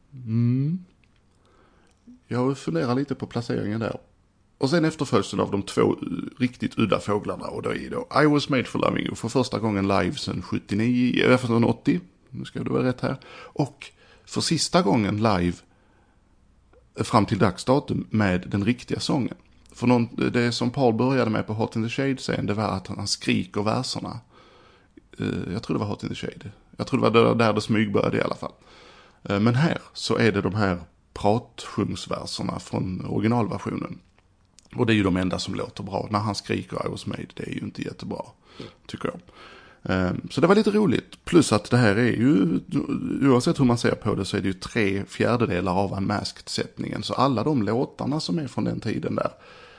Jag funderar lite på placeringen där. Och sen efterföljs av de 2 riktigt udda fåglarna, och då är då I Was Made For Loving You för första gången live sedan 80, nu ska det vara rätt här, och för sista gången live fram till dagsdatum med den riktiga sången. För det som Paul började med på Hot in the Shade sen, det var att han skriker verserna. Jag tror det var Hot in the Shade. Jag tror det var där det smygbörjade i alla fall. Men här så är det de här pratsjungsverserna från originalversionen. Och det är ju de enda som låter bra. När han skriker I Was Made, det är ju inte jättebra, tycker jag. Så det var lite roligt. Plus att det här är ju, oavsett hur man ser på det, så är det ju 3/4 av Unmasked-sättningen. Så alla de låtarna som är från den tiden där,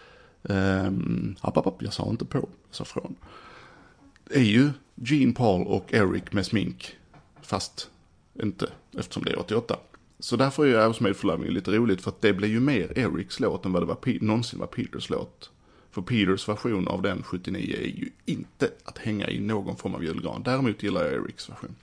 jag sa inte på, jag sa från, är ju Gene, Paul och Eric med smink. Fast inte, eftersom det är 88. Så därför är I Was Made For Loving lite roligt, för att det blir ju mer Erics låt än vad det någonsin var Peters låt. För Peters version av den 79 är ju inte att hänga i någon form av julgran. Däremot gillar jag Erics version.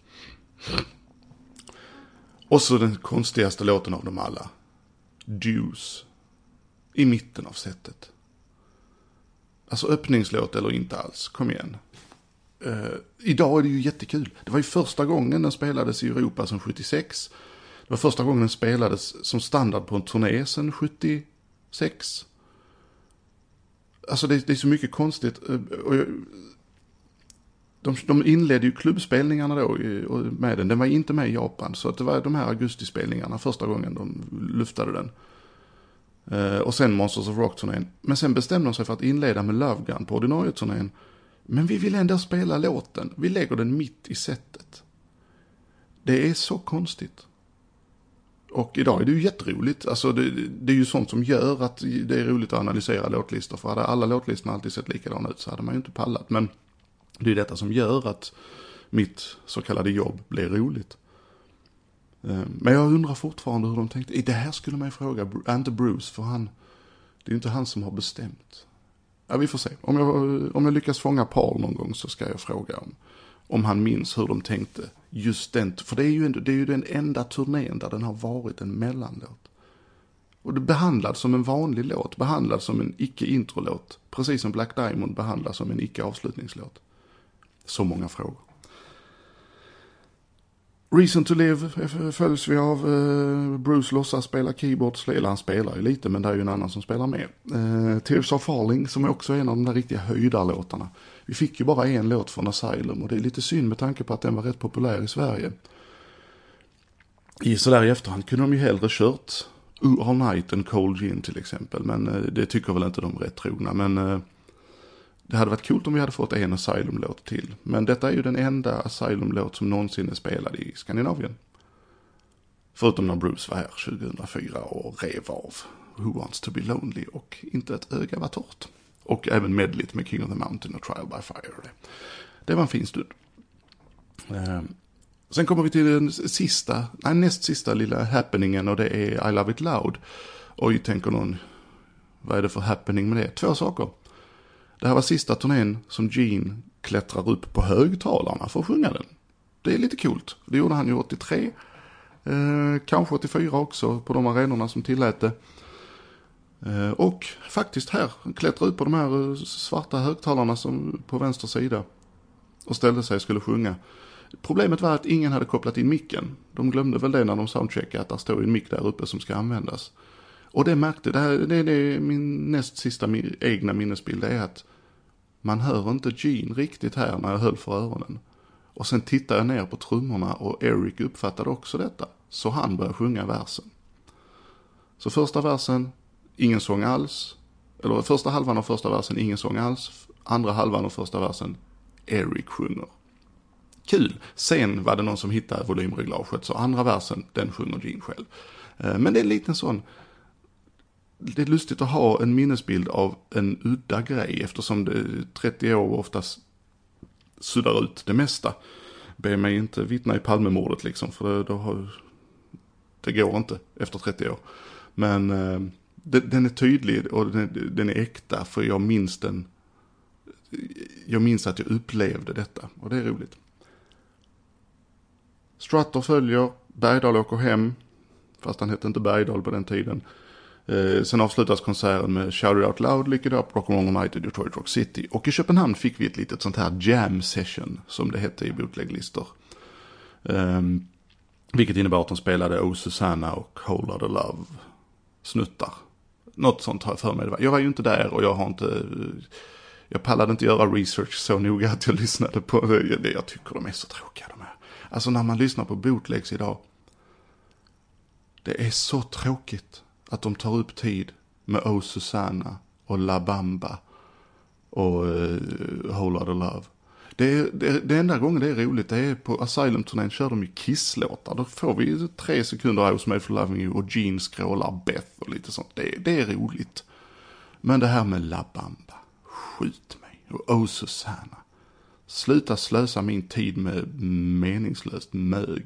Och så den konstigaste låten av dem alla. Deuce. I mitten av setet. Alltså öppningslåt eller inte alls. Kom igen. Idag är det ju jättekul. Det var ju första gången den spelades i Europa sedan 76. Det var första gången den spelades som standard på en turné sedan 76. Alltså det är så mycket konstigt. De inledde ju klubbspelningarna då med den. Den var inte med i Japan. Så att det var de här augustispelningarna första gången de luftade den. Och sen Monsters of Rock-turnén. Men sen bestämde de sig för att inleda med Love Gun på ordinarie turnén. Men vi vill ändå spela låten. Vi lägger den mitt i setet. Det är så konstigt. Och idag är det ju jätteroligt. Alltså det är ju sånt som gör att det är roligt att analysera låtlistor. För hade alla låtlistorna alltid sett likadana ut så hade man ju inte pallat. Men det är detta som gör att mitt så kallade jobb blir roligt. Men jag undrar fortfarande hur de tänkte. I det här skulle man ju fråga, inte Bruce, för det är ju inte han som har bestämt. Ja, vi får se. Om jag lyckas fånga Paul någon gång så ska jag fråga om han minns hur de tänkte. Just den, för det är ju den enda turnén där den har varit en mellanlåt. Och det behandlad som en vanlig låt, behandlad som en icke-introlåt. Precis som Black Diamond behandlas som en icke-avslutningslåt. Så många frågor. Reason to Live följs vi av. Bruce låtsas spela keyboard, eller han spelar ju lite, men det är ju en annan som spelar med. Tears Are Falling, som är också en av de där riktiga höjdarlåtarna. Vi fick ju bara en låt från Asylum, och det är lite synd med tanke på att den var rätt populär i Sverige. så där i efterhand kunde de ju hellre kört All Night än Cold Gin till exempel. Men det tycker väl inte de rätt trogna. Men det hade varit coolt om vi hade fått en Asylum-låt till. Men detta är ju den enda Asylum-låt som någonsin är spelad i Skandinavien. Förutom när Bruce var här 2004 och rev av Who Wants to be Lonely och Inte ett öga var torrt. Och även medligt med King of the Mountain och Trial by Fire. Det var en fin stund. Sen kommer vi till den näst sista lilla happeningen, och det är I Love It Loud. Oj, tänker någon, vad är det för happening med det? 2 saker. Det här var sista turnén som Gene klättrar upp på högtalarna för att sjunga den. Det är lite coolt. Det gjorde han ju 83. Kanske 84 också på de arenorna som tillät det. Och faktiskt här klättrar upp på de här svarta högtalarna som på vänster sida och ställde sig och skulle sjunga. Problemet var att ingen hade kopplat in micken. De glömde väl det när de soundcheckade, att det står en mick där uppe som ska användas. Och det märkte, det är min näst sista egna minnesbild, det är att man hör inte Gene riktigt här när jag höll för öronen. Och sen tittar jag ner på trummorna och Eric uppfattade också detta. Så han började sjunga versen. Så första versen, ingen sång alls. Eller första halvan av första versen, ingen sång alls. Andra halvan av första versen, Eric sjunger. Kul. Sen var det någon som hittade volymreglaget, så andra versen, den sjunger Gene själv. Men det är en liten sån, det är lustigt att ha en minnesbild av en udda grej, eftersom det 30 år oftast suddar ut det mesta. Be mig inte vittna i Palmemordet liksom, för det går inte efter 30 år. Men den är tydlig och den är äkta, för jag minns att jag upplevde detta, och det är roligt. Strutter följer, Bergdahl åker hem, fast han hette inte Bergdahl på den tiden. Sen avslutas konserten med Shout It Out Loud, Lick It Up, Rock and Roll Night i Detroit Rock City. Och i Köpenhamn fick vi ett litet sånt här jam session, som det hette i bootleglistor. Vilket innebar att de spelade Oh Susanna och Whole Lotta Love snuttar. Något sånt har jag för mig. Jag var ju inte där, och jag pallade inte göra research så noga att jag lyssnade på det. Jag tycker de är så tråkiga de här. Alltså när man lyssnar på bootlegs idag, det är så tråkigt att de tar upp tid med Oh Susanna och La Bamba och Whole Lotta Love. Det enda gången det är roligt, det är på Asylum-turnén kör de ju Kiss-låtar. Då får vi 3 sekunder I Was Made For Loving You och Gene skrålar Beth och lite sånt. Det är roligt. Men det här med La Bamba, skjut mig. Och Oh Susanna, sluta slösa min tid med meningslöst mög.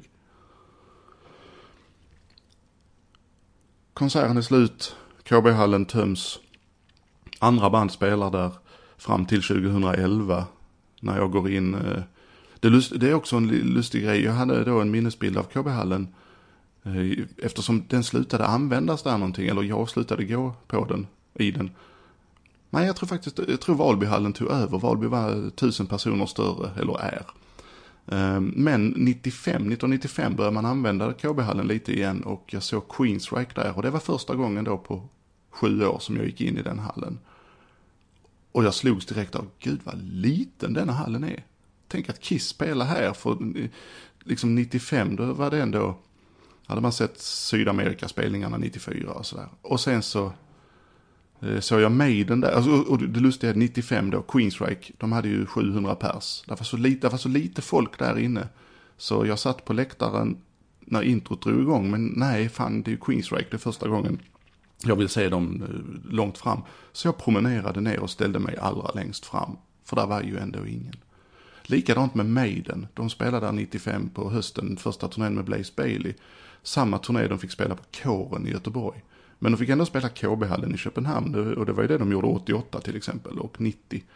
Konserten är slut, KB-hallen töms. Andra band spelar där fram till 2011 när jag går in. Det är också en lustig grej. Jag hade då en minnesbild av KB-hallen eftersom den slutade användas där någonting, eller jag slutade gå på den, i den. Nej, jag tror Valbyhallen tog över. Valby var 1000 personer större, eller är. Men 1995 började man använda KB-hallen lite igen, och jag såg Queensryche där, och det var första gången då på 7 år som jag gick in i den hallen. Och jag slogs direkt av, gud vad liten denna hallen är. Tänk att Kiss spelar här, för liksom 95, då var det ändå, hade man sett Sydamerikaspelningarna 94 och sådär. Och sen så jag Maiden där, alltså, och det lustiga är 95 då, Queensryche, de hade ju 700 pers. Det var så lite folk där inne. Så jag satt på läktaren när introt drog igång, men nej, fan, det är ju Queensryche, det är första gången jag vill se dem långt fram. Så jag promenerade ner och ställde mig allra längst fram, för där var ju ändå ingen. Likadant med Maiden, de spelade där 95 på hösten, första turnén med Blaze Bayley. Samma turné de fick spela på Kåren i Göteborg. Men de fick ändå spela KB-hallen i Köpenhamn, och det var ju det de gjorde 88 till exempel, och 90.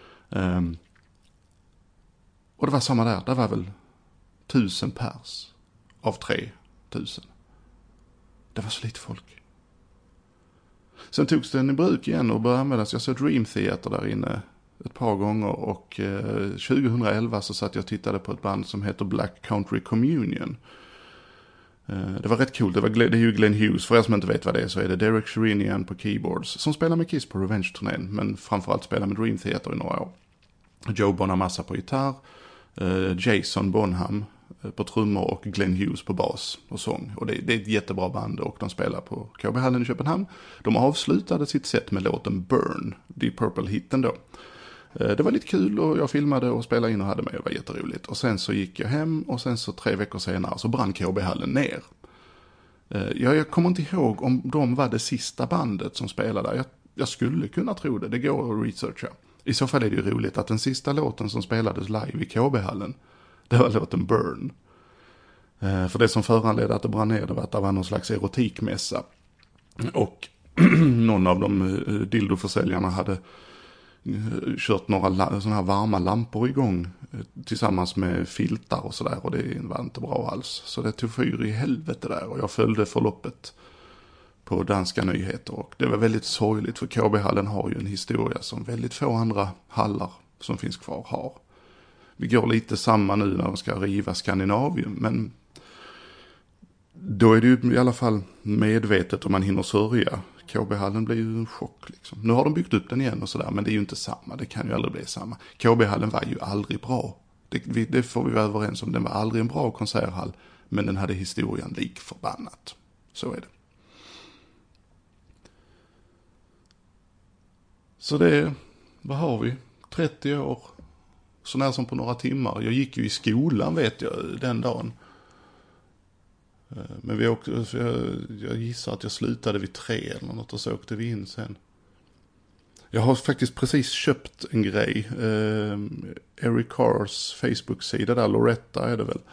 Och det var samma där, det var väl 1000 pers av 3000. Det var så lite folk. Sen togs den i bruk igen och började användas. Jag såg Dream Theater där inne ett par gånger, och 2011 så satt jag och tittade på ett band som heter Black Country Communion. Det var rätt coolt. Det är ju Glenn Hughes. För er som inte vet vad det är, så är det Derek Sherinian på keyboards, som spelar med Kiss på Revenge-turnén, men framförallt spelar med Dream Theater i några år. Joe Bonamassa på gitarr, Jason Bonham på trummor och Glenn Hughes på bas och sång. Och det är ett jättebra band och de spelar på KB-hallen i Köpenhamn. De avslutade sitt set med låten Burn, Deep Purple-hitten då. Det var lite kul och jag filmade och spelade in och hade med, det var jätteroligt. Och sen så gick jag hem och sen så 3 veckor senare så brann KB-hallen ner. Jag kommer inte ihåg om de var det sista bandet som spelade där. Jag skulle kunna tro det går att researcha. I så fall är det ju roligt att den sista låten som spelades live i KB-hallen, det var låten Burn. För det som föranledde att det brann ner, det var att det var någon slags erotikmässa. Och någon av de dildoförsäljarna hade kört några sådana här varma lampor igång tillsammans med filtar och sådär, och det var inte bra alls. Så det tog fyr i helvete där och jag följde förloppet på danska nyheter och det var väldigt sorgligt för KB-hallen har ju en historia som väldigt få andra hallar som finns kvar har. Vi går lite samma nu när de ska riva Skandinavium, men då är det ju i alla fall medvetet om man hinner sörja. KB-hallen blir ju en chock liksom. Nu har de byggt upp den igen och sådär, men det är ju inte samma. Det kan ju aldrig bli samma. KB-hallen var ju aldrig bra. Det får vi vara överens om. Den var aldrig en bra konserthall, men den hade historien lik förbannat. Så är det. Så det, vad har vi? 30 år. Så när som på några timmar. Jag gick ju i skolan vet jag den dagen. Men vi åkte, jag gissar att jag slutade vid 3 eller något och så åkte vi in sen. Jag har faktiskt precis köpt en grej. Eric Carrs Facebook-sida där, Loretta är det väl.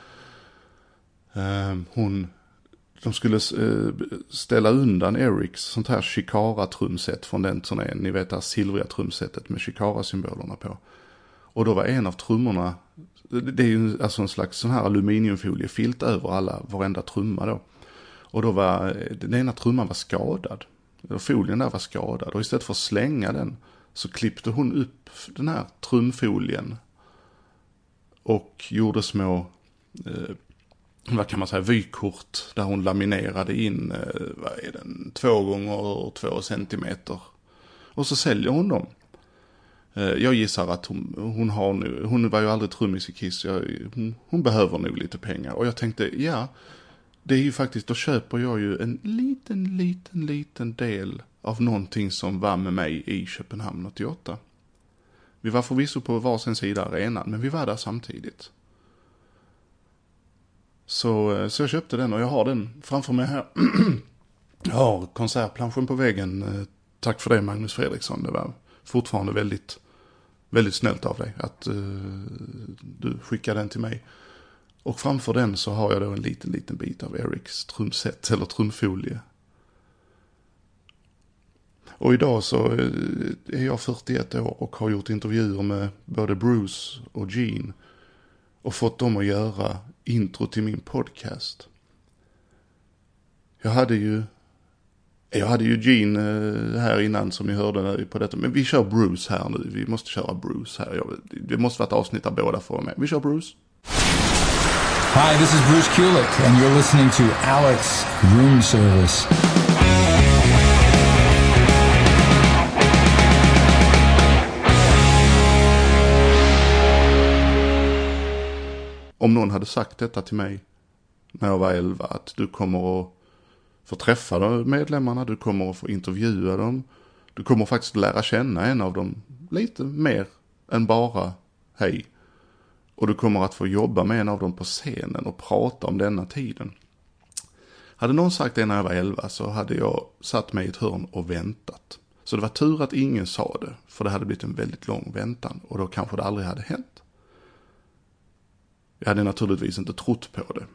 De skulle ställa undan Erics sånt här Shikara-trumset från den turnén. Ni vet det här silvriga trumsetet med Shikara-symbolerna på. Och då var en av trummorna, det är ju alltså en slags sån här aluminiumfoliefilt över varenda trumma då. Och då var den ena trumman var skadad. Folien där var skadad. Och istället för att slänga den så klippte hon upp den här trumfolien. Och gjorde små, vad kan man säga, vykort där hon laminerade in, 2 gånger 2 centimeter. Och så säljer hon dem. Jag gissar att hon var ju aldrig trummis i Kiss. Hon behöver nog lite pengar. Och jag tänkte, ja, det är ju faktiskt, då köper jag ju en liten del av någonting som var med mig i Köpenhamn 88. Vi var förvisso på varsin sida arenan, men vi var där samtidigt. Så jag köpte den och jag har den framför mig här. Jag har konsertplanschen på väggen. Tack för det, Magnus Fredriksson. Det var fortfarande väldigt, väldigt snällt av dig att du skickade den till mig. Och framför den så har jag då en liten bit av Erics trumset eller trumfolie. Och idag så är jag 41 år och har gjort intervjuer med både Bruce och Gene och fått dem att göra intro till min podcast. Jag hade ju Gene här innan som ni hörde på detta. Men vi kör Bruce här nu. Vi måste köra Bruce här. Det måste vara ett avsnitt där båda får med. Vi kör Bruce. Hi, this is Bruce Kulick and you're listening to Alex Room Service. Om någon hade sagt detta till mig när jag var 11, att du kommer att få träffa medlemmarna, du kommer att få intervjua dem, du kommer faktiskt lära känna en av dem lite mer än bara hej. Och du kommer att få jobba med en av dem på scenen och prata om denna tiden. Hade någon sagt det när jag var 11 så hade jag satt mig i ett hörn och väntat. Så det var tur att ingen sa det, för det hade blivit en väldigt lång väntan och då kanske det aldrig hade hänt. Jag hade naturligtvis inte trott på det.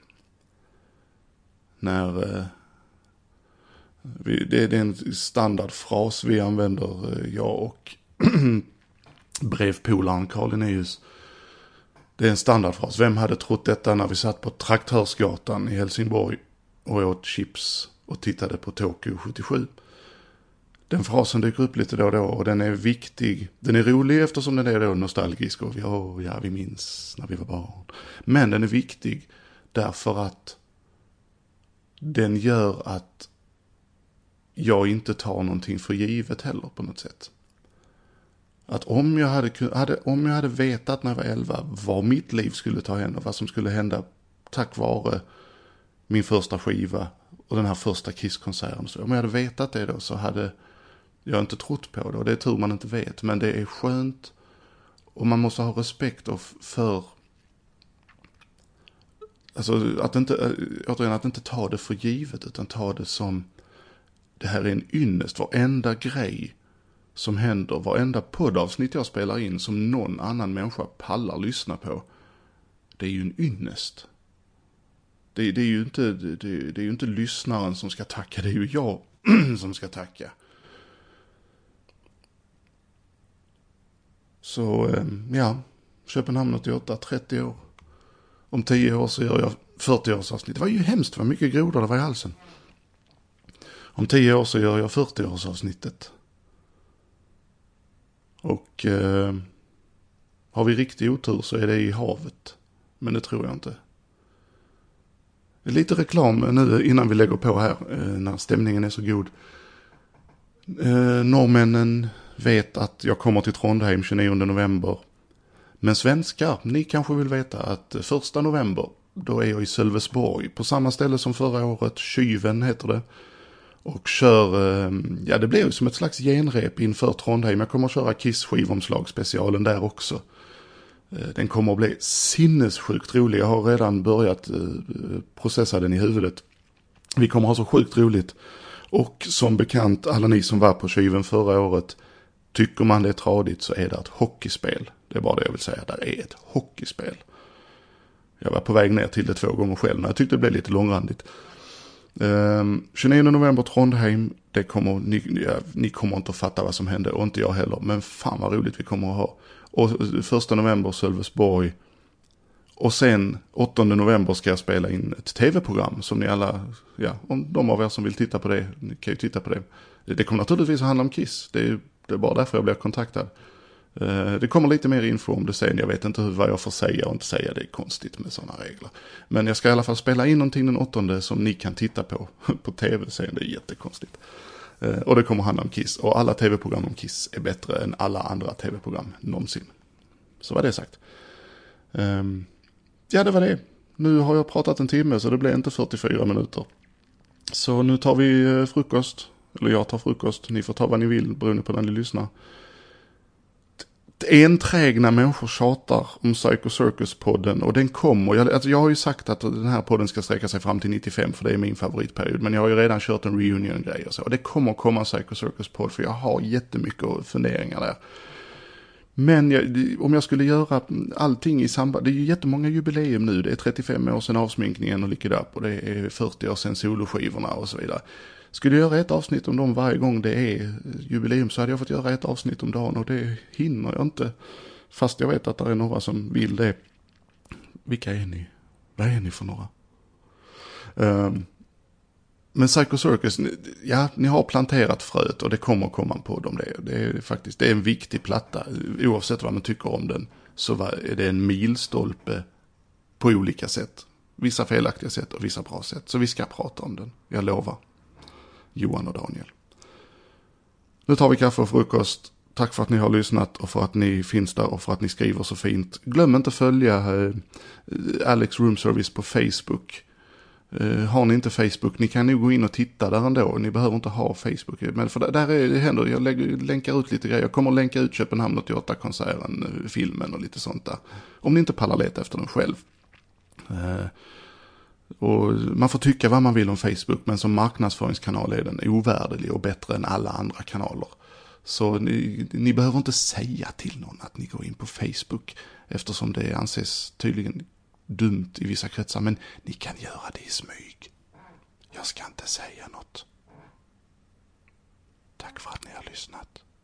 Det är en standardfras vi använder, jag och brevpolaren Carl Linnaeus. Det är en standardfras. Vem hade trott detta när vi satt på Traktörsgatan i Helsingborg och åt chips och tittade på Tokyo 77? Den frasen dyker upp lite då och då och den är viktig. Den är rolig eftersom den är då nostalgisk och vi minns när vi var barn. Men den är viktig därför att den gör att jag inte tar någonting för givet heller på något sätt. Att om jag hade vetat när jag var 11 vad mitt liv skulle ta hända och vad som skulle hända tack vare min första skiva och den här första Kiss-konserten. Så om jag hade vetat det då så hade jag inte trott på det. Och det är tur man inte vet. Men det är skönt. Och man måste ha respekt för... Alltså att inte ta det för givet. Utan ta det som... Det här är en ynnest. Varenda grej som händer. Varenda poddavsnitt jag spelar in som någon annan människa pallar lyssna på. Det är ju en ynnest. Det är ju inte lyssnaren som ska tacka. Det är ju jag som ska tacka. Så ja, Köpenhamn 88, 30 år. Om 10 år så gör jag 40-årsavsnitt. Det var ju hemskt vad mycket grodor det var i halsen. Om 10 år så gör jag 40-årsavsnittet. Och har vi riktig otur så är det i havet. Men det tror jag inte. Lite reklam nu innan vi lägger på här när stämningen är så god. Norrmännen vet att jag kommer till Trondheim 29 november. Men svenskar, ni kanske vill veta att 1 november, då är jag i Sölvesborg. På samma ställe som förra året, Kyven heter det. Och kör, det blir ju som ett slags genrep inför Trondheim. Jag kommer att köra Kiss-skivomslag-specialen där också. Den kommer att bli sinnessjukt rolig. Jag har redan börjat processa den i huvudet. Vi kommer att ha så sjukt roligt. Och som bekant, alla ni som var på Kyven förra året, tycker man det är tradigt så är det ett hockeyspel. Det är bara det jag vill säga. Det är ett hockeyspel. Jag var på väg ner till det 2 gånger själv. Men jag tyckte det blev lite långrandigt. 29 november Trondheim. Det kommer, ni kommer inte att fatta vad som hände. Och inte jag heller. Men fan vad roligt vi kommer att ha. Och 1 november Sölvesborg. Och sen 8 november ska jag spela in ett tv-program. Som ni alla, om de av er som vill titta på det. Ni kan ju titta på det. Det kommer naturligtvis att handla om Kiss. Det är bara därför jag blev kontaktad. Det kommer lite mer info om det sen. Jag vet inte vad jag får säga och inte säga. Det är konstigt med sådana regler. Men jag ska i alla fall spela in någonting den 8 som ni kan titta på tv sen. Det är jättekonstigt. Och det kommer handla om Kiss. Och alla tv-program om Kiss är bättre än alla andra tv-program någonsin. Så var det sagt. Det var det. Nu har jag pratat en timme så det blir inte 44 minuter. Så nu tar vi frukost. Eller jag tar frukost. Ni får ta vad ni vill beroende på när ni lyssnar. Enträgna människor tjatar om Psycho Circus-podden. Och den kommer. Jag har ju sagt att den här podden ska sträcka sig fram till 95. För det är min favoritperiod. Men jag har ju redan kört en reunion-grej och så. Och det kommer att komma en Psycho Circus-podd. För jag har jättemycket funderingar där. Men om jag skulle göra allting i samband. Det är ju jättemånga jubileum nu. Det är 35 år sedan avsminkningen och Lick It Up. Och det är 40 år sedan soloskivorna och så vidare. Skulle jag göra ett avsnitt om dem varje gång det är jubileum så hade jag fått göra ett avsnitt om dagen. Och det hinner jag inte. Fast jag vet att det är några som vill det. Vilka är ni? Vad är ni för några? Men Psycho Circus, ni har planterat fröet och det kommer komma på dem. Det är faktiskt, det är en viktig platta. Oavsett vad man tycker om den så är det en milstolpe på olika sätt. Vissa felaktiga sätt och vissa bra sätt. Så vi ska prata om den, jag lovar. Johan och Daniel. Nu tar vi kaffe och frukost. Tack för att ni har lyssnat och för att ni finns där och för att ni skriver så fint. Glöm inte följa Alex Room Service på Facebook. Har ni inte Facebook, ni kan nog gå in och titta där ändå. Ni behöver inte ha Facebook. Men för där händer, jag länkar ut lite grejer. Jag kommer att länka ut Köpenhamn 88-konserten, filmen och lite sånt där. Om ni inte pallar leta efter den själv. Och man får tycka vad man vill om Facebook. Men som marknadsföringskanal är den ovärderlig och bättre än alla andra kanaler. Så ni behöver inte säga till någon att ni går in på Facebook. Eftersom det anses tydligen dumt i vissa kretsar, men ni kan göra det i smyg. Jag ska inte säga något. Tack för att ni har lyssnat.